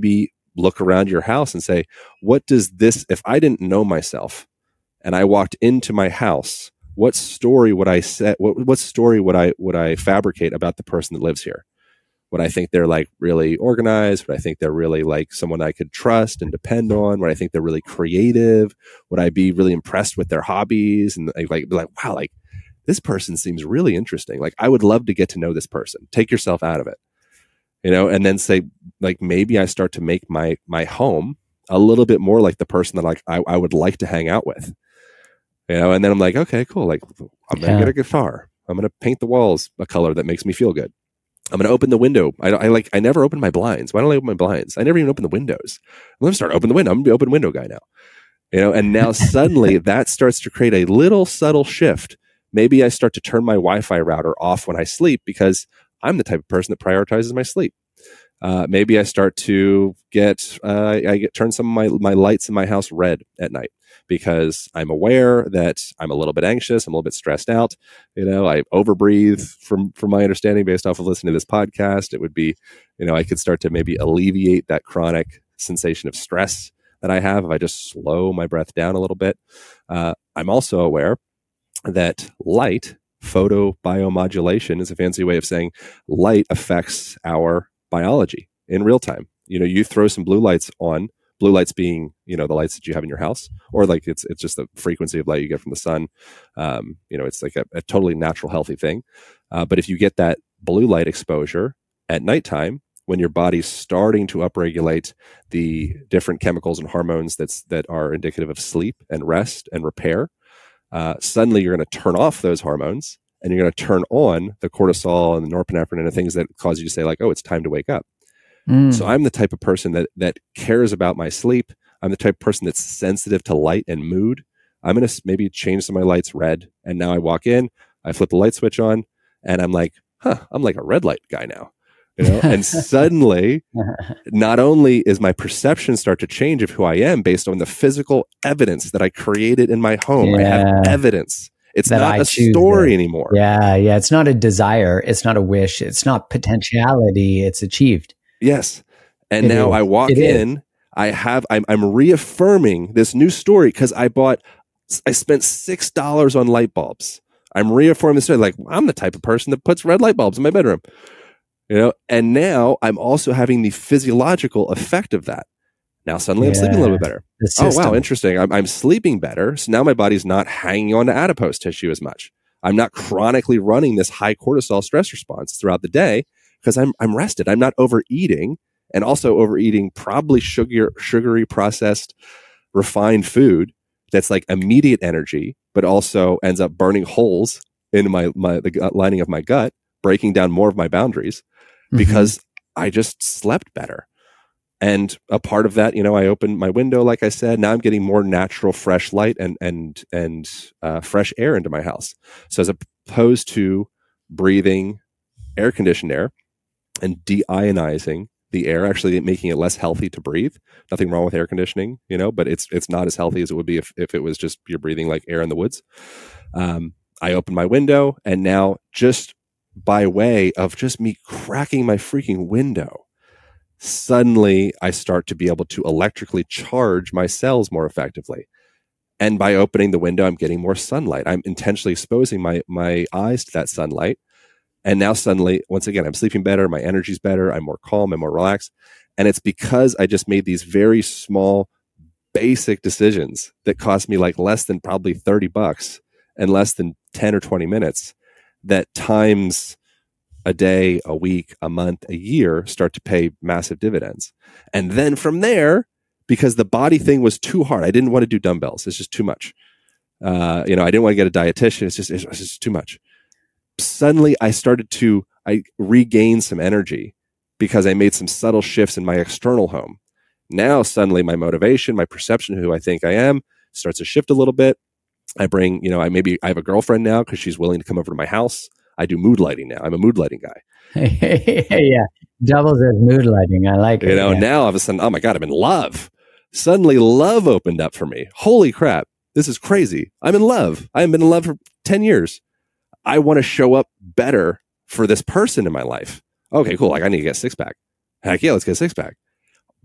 look around your house and say, what does this, if I didn't know myself and I walked into my house, what story would I set? What story would I fabricate about the person that lives here? Would I think they're like really organized? Would I think they're really like someone I could trust and depend on? Would I think they're really creative? Would I be really impressed with their hobbies and be like, wow, like this person seems really interesting. Like I would love to get to know this person. Take yourself out of it, and then say like, maybe I start to make my home a little bit more like the person that like I would like to hang out with. And then I'm like, okay, cool. Like I'm going to get a guitar. I'm going to paint the walls a color that makes me feel good. I'm going to open the window. I never open my blinds. Why don't I open my blinds? I never even open the windows. I'm going to start open the window. I'm going to be open window guy now. And now suddenly that starts to create a little subtle shift. Maybe I start to turn my Wi-Fi router off when I sleep because I'm the type of person that prioritizes my sleep. Maybe I start to turn some of my lights in my house red at night because I'm aware that I'm a little bit anxious. I'm a little bit stressed out. I overbreathe from my understanding based off of listening to this podcast. It would be, I could start to maybe alleviate that chronic sensation of stress that I have if I just slow my breath down a little bit. I'm also aware that light, photobiomodulation, is a fancy way of saying light affects our biology in real time. You throw some blue lights on, blue lights being, the lights that you have in your house, or like it's just the frequency of light you get from the sun. It's like a totally natural, healthy thing. But if you get that blue light exposure at nighttime, when your body's starting to upregulate the different chemicals and hormones that are indicative of sleep and rest and repair, suddenly you're going to turn off those hormones and you're going to turn on the cortisol and the norepinephrine and the things that cause you to say like, oh, it's time to wake up. So I'm the type of person that cares about my sleep. I'm the type of person that's sensitive to light and mood. I'm going to maybe change some of my lights red. And now I walk in, I flip the light switch on and I'm like, I'm like a red light guy now. And suddenly, not only is my perception start to change of who I am based on the physical evidence that I created in my home. I have evidence. It's not a story anymore. Yeah. It's not a desire. It's not a wish. It's not potentiality. It's achieved. Yes. And now I walk in, I'm reaffirming this new story because I spent $6 on light bulbs. I'm reaffirming the story. Like I'm the type of person that puts red light bulbs in my bedroom, and now I'm also having the physiological effect of that. Now suddenly I'm sleeping a little bit better. Oh, wow. Interesting. I'm sleeping better. So now my body's not hanging on to adipose tissue as much. I'm not chronically running this high cortisol stress response throughout the day because I'm rested. I'm not overeating, and also overeating probably sugary processed refined food that's like immediate energy, but also ends up burning holes in the gut lining of my gut, breaking down more of my boundaries because I just slept better. And a part of that, I opened my window, like I said. Now I'm getting more natural, fresh light and fresh air into my house. So as opposed to breathing air-conditioned air and deionizing the air, actually making it less healthy to breathe. Nothing wrong with air conditioning, but it's not as healthy as it would be if it was just you're breathing like air in the woods. I opened my window, and now just by way of just me cracking my freaking window, suddenly I start to be able to electrically charge my cells more effectively. And by opening the window, I'm getting more sunlight. I'm intentionally exposing my eyes to that sunlight. And now suddenly, once again, I'm sleeping better. My energy's better. I'm more calm. I'm more relaxed. And it's because I just made these very small, basic decisions that cost me like less than probably $30 and less than 10 or 20 minutes that times a day, a week, a month, a year start to pay massive dividends. And then from there, because the body thing was too hard, I didn't want to do dumbbells. It's just too much. I didn't want to get a dietitian. It's just too much. Suddenly I regained some energy because I made some subtle shifts in my external home. Now suddenly my motivation, my perception of who I think I am starts to shift a little bit. I bring, I have a girlfriend now because she's willing to come over to my house. I do mood lighting now. I'm a mood lighting guy. Yeah. Doubles as mood lighting. I like it. Now all of a sudden, oh my God, I'm in love. Suddenly love opened up for me. Holy crap. This is crazy. I'm in love. I haven't been in love for 10 years. I want to show up better for this person in my life. Okay, cool. Like I need to get a 6-pack. Heck yeah, let's get a 6-pack.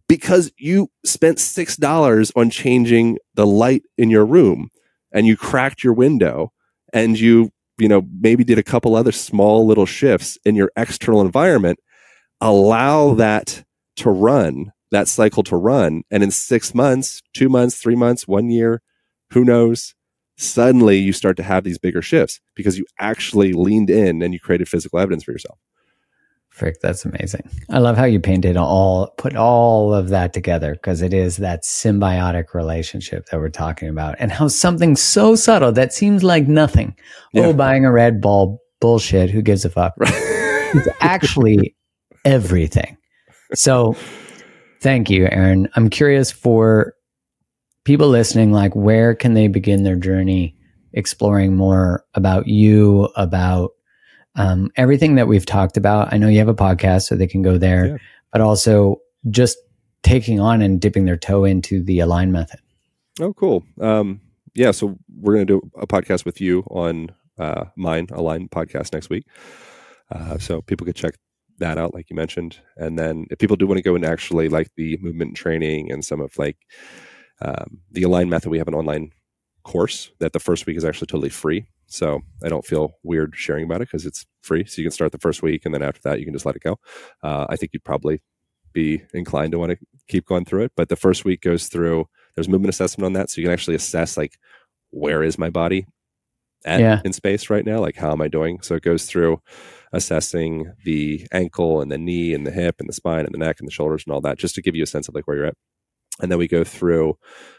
because you spent $6 on changing the light in your room, and you cracked your window, and you maybe did a couple other small little shifts in your external environment. Allow that cycle to run. And in 6 months, 2 months, 3 months, 1 year, who knows? Suddenly you start to have these bigger shifts because you actually leaned in and you created physical evidence for yourself. Frick, that's amazing. I love how you put all of that together, because it is that symbiotic relationship that we're talking about, and how something so subtle that seems like nothing. Yeah. Buying a Red Bull, bullshit. Who gives a fuck? Right. It's actually everything. So thank you, Aaron. I'm curious for people listening, like, where can they begin their journey exploring more about you, about everything that we've talked about? I know you have a podcast, so they can go there, but also just taking on and dipping their toe into the Align method. Oh, cool. So we're going to do a podcast with you on mine, Align podcast, next week. So people could check that out, like you mentioned. And then if people do want to go and actually like the movement training and some of like the Align method, we have an online course that the first week is actually totally free. So I don't feel weird sharing about it because it's free. So you can start the first week, and then after that, you can just let it go. I think you'd probably be inclined to want to keep going through it. But the first week goes through, there's movement assessment on that. So you can actually assess, like, where is my body in space right now? Like, how am I doing? So it goes through assessing the ankle and the knee and the hip and the spine and the neck and the shoulders and all that, just to give you a sense of like where you're at. And then we go through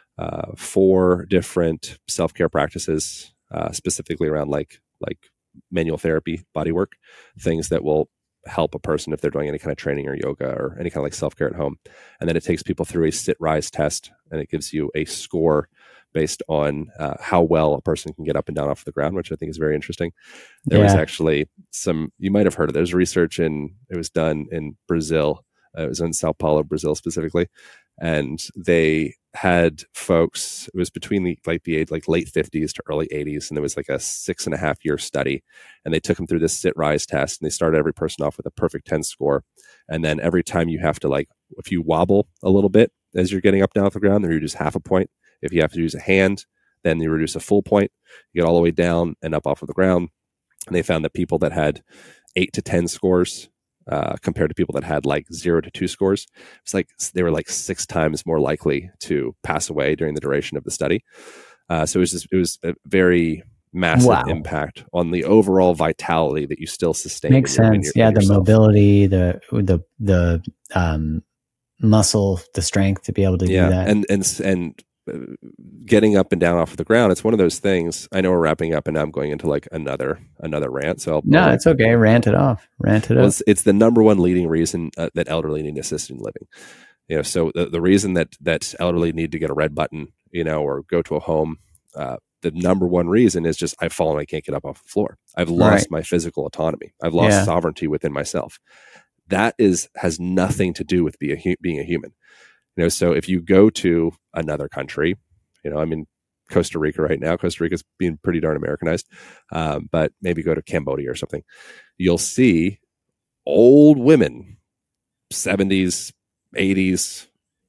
4 different self-care practices, specifically around like manual therapy, body work, things that will help a person if they're doing any kind of training or yoga or any kind of like self-care at home. And then it takes people through a sit-rise test, and it gives you a score based on how well a person can get up and down off the ground, which I think is very interesting. There was actually you might have heard of, there's research it was done in Brazil. It was in Sao Paulo, Brazil specifically. And they had folks, it was between the age, like late 50s to early 80s. And there was like a 6.5-year study. And they took them through this sit-rise test. And they started every person off with a perfect 10 score. And then every time you have to, like, if you wobble a little bit as you're getting up down off the ground, then you reduce half a point. If you have to use a hand, then you reduce a full point. You get all the way down and up off of the ground. And they found that people that had 8 to 10 scores compared to people that had like 0 to 2 scores, it's like they were like 6 times more likely to pass away during the duration of the study. So it was a very massive impact on the overall vitality that you still sustain. Makes sense. The mobility, the muscle, the strength to be able to do that, and getting up and down off of the ground. It's one of those things. I know we're wrapping up, and now I'm going into like another rant. So it's okay. Rant it off. It's the number one leading reason that elderly need assisted living. So the reason that elderly need to get a red button, or go to a home, the number one reason is just I've fallen. I can't get up off the floor. I've lost my physical autonomy. I've lost sovereignty within myself. That has nothing to do with being a human. So if you go to another country, I'm in Costa Rica right now. Costa Rica's being pretty darn Americanized, but maybe go to Cambodia or something. You'll see old women, 70s, 80s.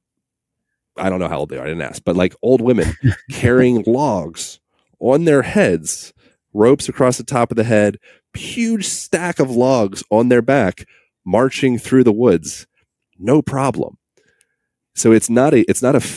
I don't know how old they are. I didn't ask, but like old women carrying logs on their heads, ropes across the top of the head, huge stack of logs on their back, marching through the woods, no problem. So it's not a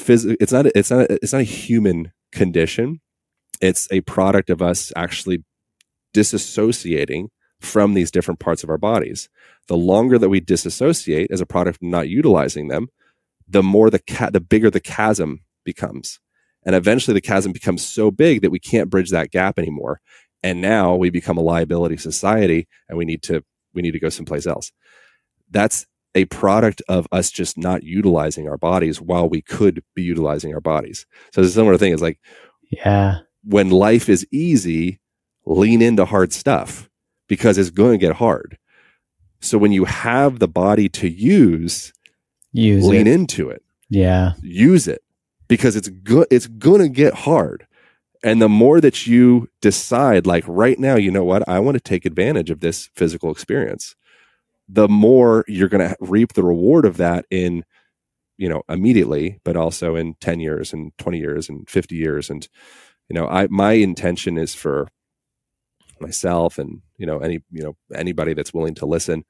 human condition. It's a product of us actually disassociating from these different parts of our bodies. The longer that we disassociate as a product of not utilizing them, the more the bigger the chasm becomes. And eventually the chasm becomes so big that we can't bridge that gap anymore. And now we become a liability society, and we need to go someplace else. That's a product of us just not utilizing our bodies while we could be utilizing our bodies. So it's a similar thing. It's like, when life is easy, lean into hard stuff because it's going to get hard. So when you have the body to lean into it. Yeah. Use it because it's good. It's going to get hard. And the more that you decide, like right now, you know what? I want to take advantage of this physical experience. The more you're going to reap the reward of that in immediately, but also in 10 years and 20 years and 50 years. And, my intention is for myself and, anybody that's willing to listen,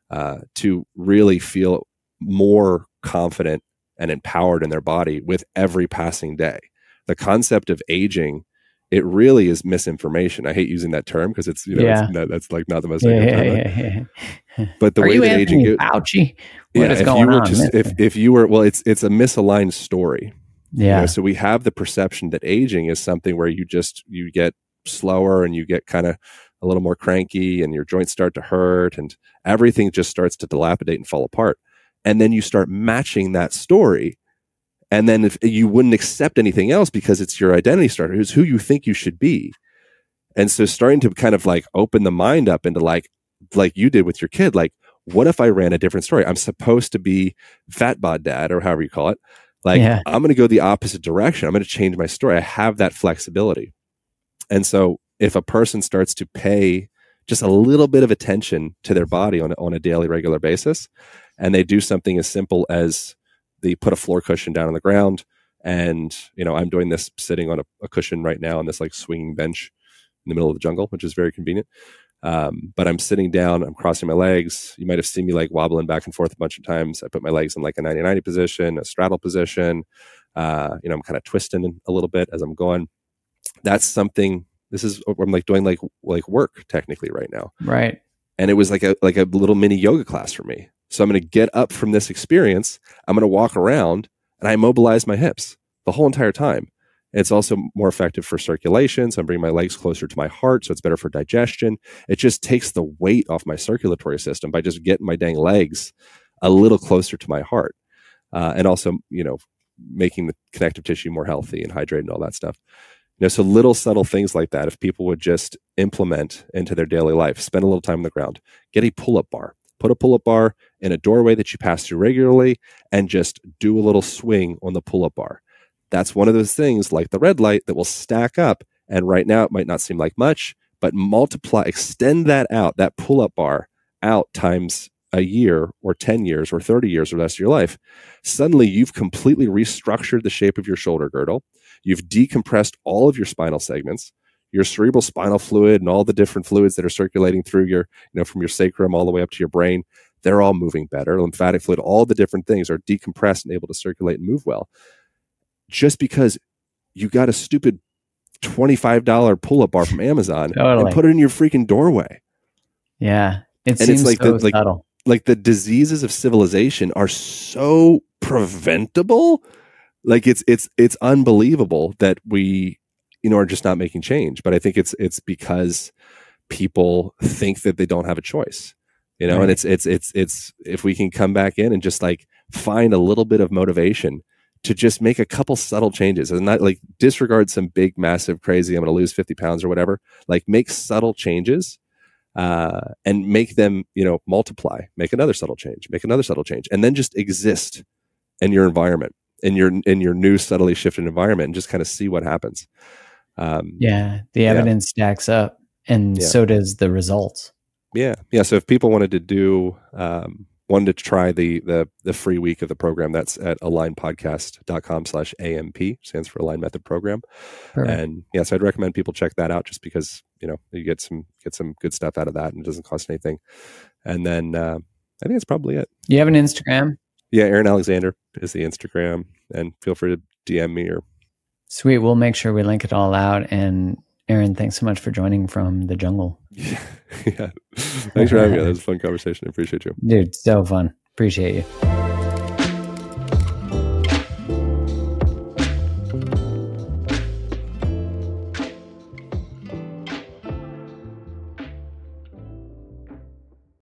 to really feel more confident and empowered in their body with every passing day. The concept of aging, it really is misinformation. I hate using that term because it's, that's like not the most term. But the way that aging is, Fauci? What is going on? If you were, well, it's a misaligned story. Yeah. So we have the perception that aging is something where you get slower and you get kind of a little more cranky and your joints start to hurt and everything just starts to dilapidate and fall apart. And then you start matching that story. And then if you wouldn't accept anything else because it's your identity starter, it's who you think you should be. And so starting to kind of like open the mind up into like you did with your kid, like, what if I ran a different story? I'm supposed to be fat bod dad or however you call it. Like, I'm going to go the opposite direction. I'm going to change my story. I have that flexibility. And so if a person starts to pay just a little bit of attention to their body on a daily, regular basis, and they do something as simple as they put a floor cushion down on the ground. And, I'm doing this sitting on a cushion right now on this like swinging bench in the middle of the jungle, which is very convenient. But I'm sitting down, I'm crossing my legs. You might have seen me like wobbling back and forth a bunch of times. I put my legs in like a 90-90 position, a straddle position. I'm kind of twisting a little bit as I'm going. That's something, this is, I'm like doing like work technically right now. Right. And it was like a little mini yoga class for me. So I'm going to get up from this experience. I'm going to walk around and I immobilize my hips the whole entire time. It's also more effective for circulation. So I'm bringing my legs closer to my heart. So it's better for digestion. It just takes the weight off my circulatory system by just getting my dang legs a little closer to my heart. And also, making the connective tissue more healthy and hydrated and all that stuff. So little subtle things like that, if people would just implement into their daily life, spend a little time on the ground, get a pull-up bar, put a pull-up bar in a doorway that you pass through regularly and just do a little swing on the pull-up bar. That's one of those things like the red light that will stack up. And right now it might not seem like much, but extend that out, that pull-up bar out times a year or 10 years or 30 years or the rest of your life. Suddenly you've completely restructured the shape of your shoulder girdle. You've decompressed all of your spinal segments, your cerebral spinal fluid and all the different fluids that are circulating through your, from your sacrum all the way up to your brain. They're all moving better. Lymphatic fluid, all the different things are decompressed and able to circulate and move well. Just because you got a stupid $25 pull-up bar from Amazon and put it in your freaking doorway. Yeah. Seems like so subtle. Like the diseases of civilization are so preventable. Like it's unbelievable that we, are just not making change. But I think it's because people think that they don't have a choice, right. And it's if we can come back in and just like find a little bit of motivation to just make a couple subtle changes and not like disregard some big, massive, crazy, I'm going to lose 50 pounds or whatever, like make subtle changes and make them, multiply, make another subtle change, and then just exist in your environment, in your new subtly shifted environment and just kind of see what happens. The evidence stacks up and so does the results. Yeah. So if people wanted to wanted to try the free week of the program, that's at alignpodcast.com/AMP, stands for Align Method Program. Perfect. And so I'd recommend people check that out just because, you get some good stuff out of that and it doesn't cost anything. And then I think that's probably it. You have an Instagram? Yeah, Aaron Alexander is the Instagram, and feel free to DM me or. Sweet. We'll make sure we link it all out. And Aaron, thanks so much for joining from the jungle. Yeah. Thanks for having me. That was a fun conversation. I appreciate you. Dude, so fun. Appreciate you.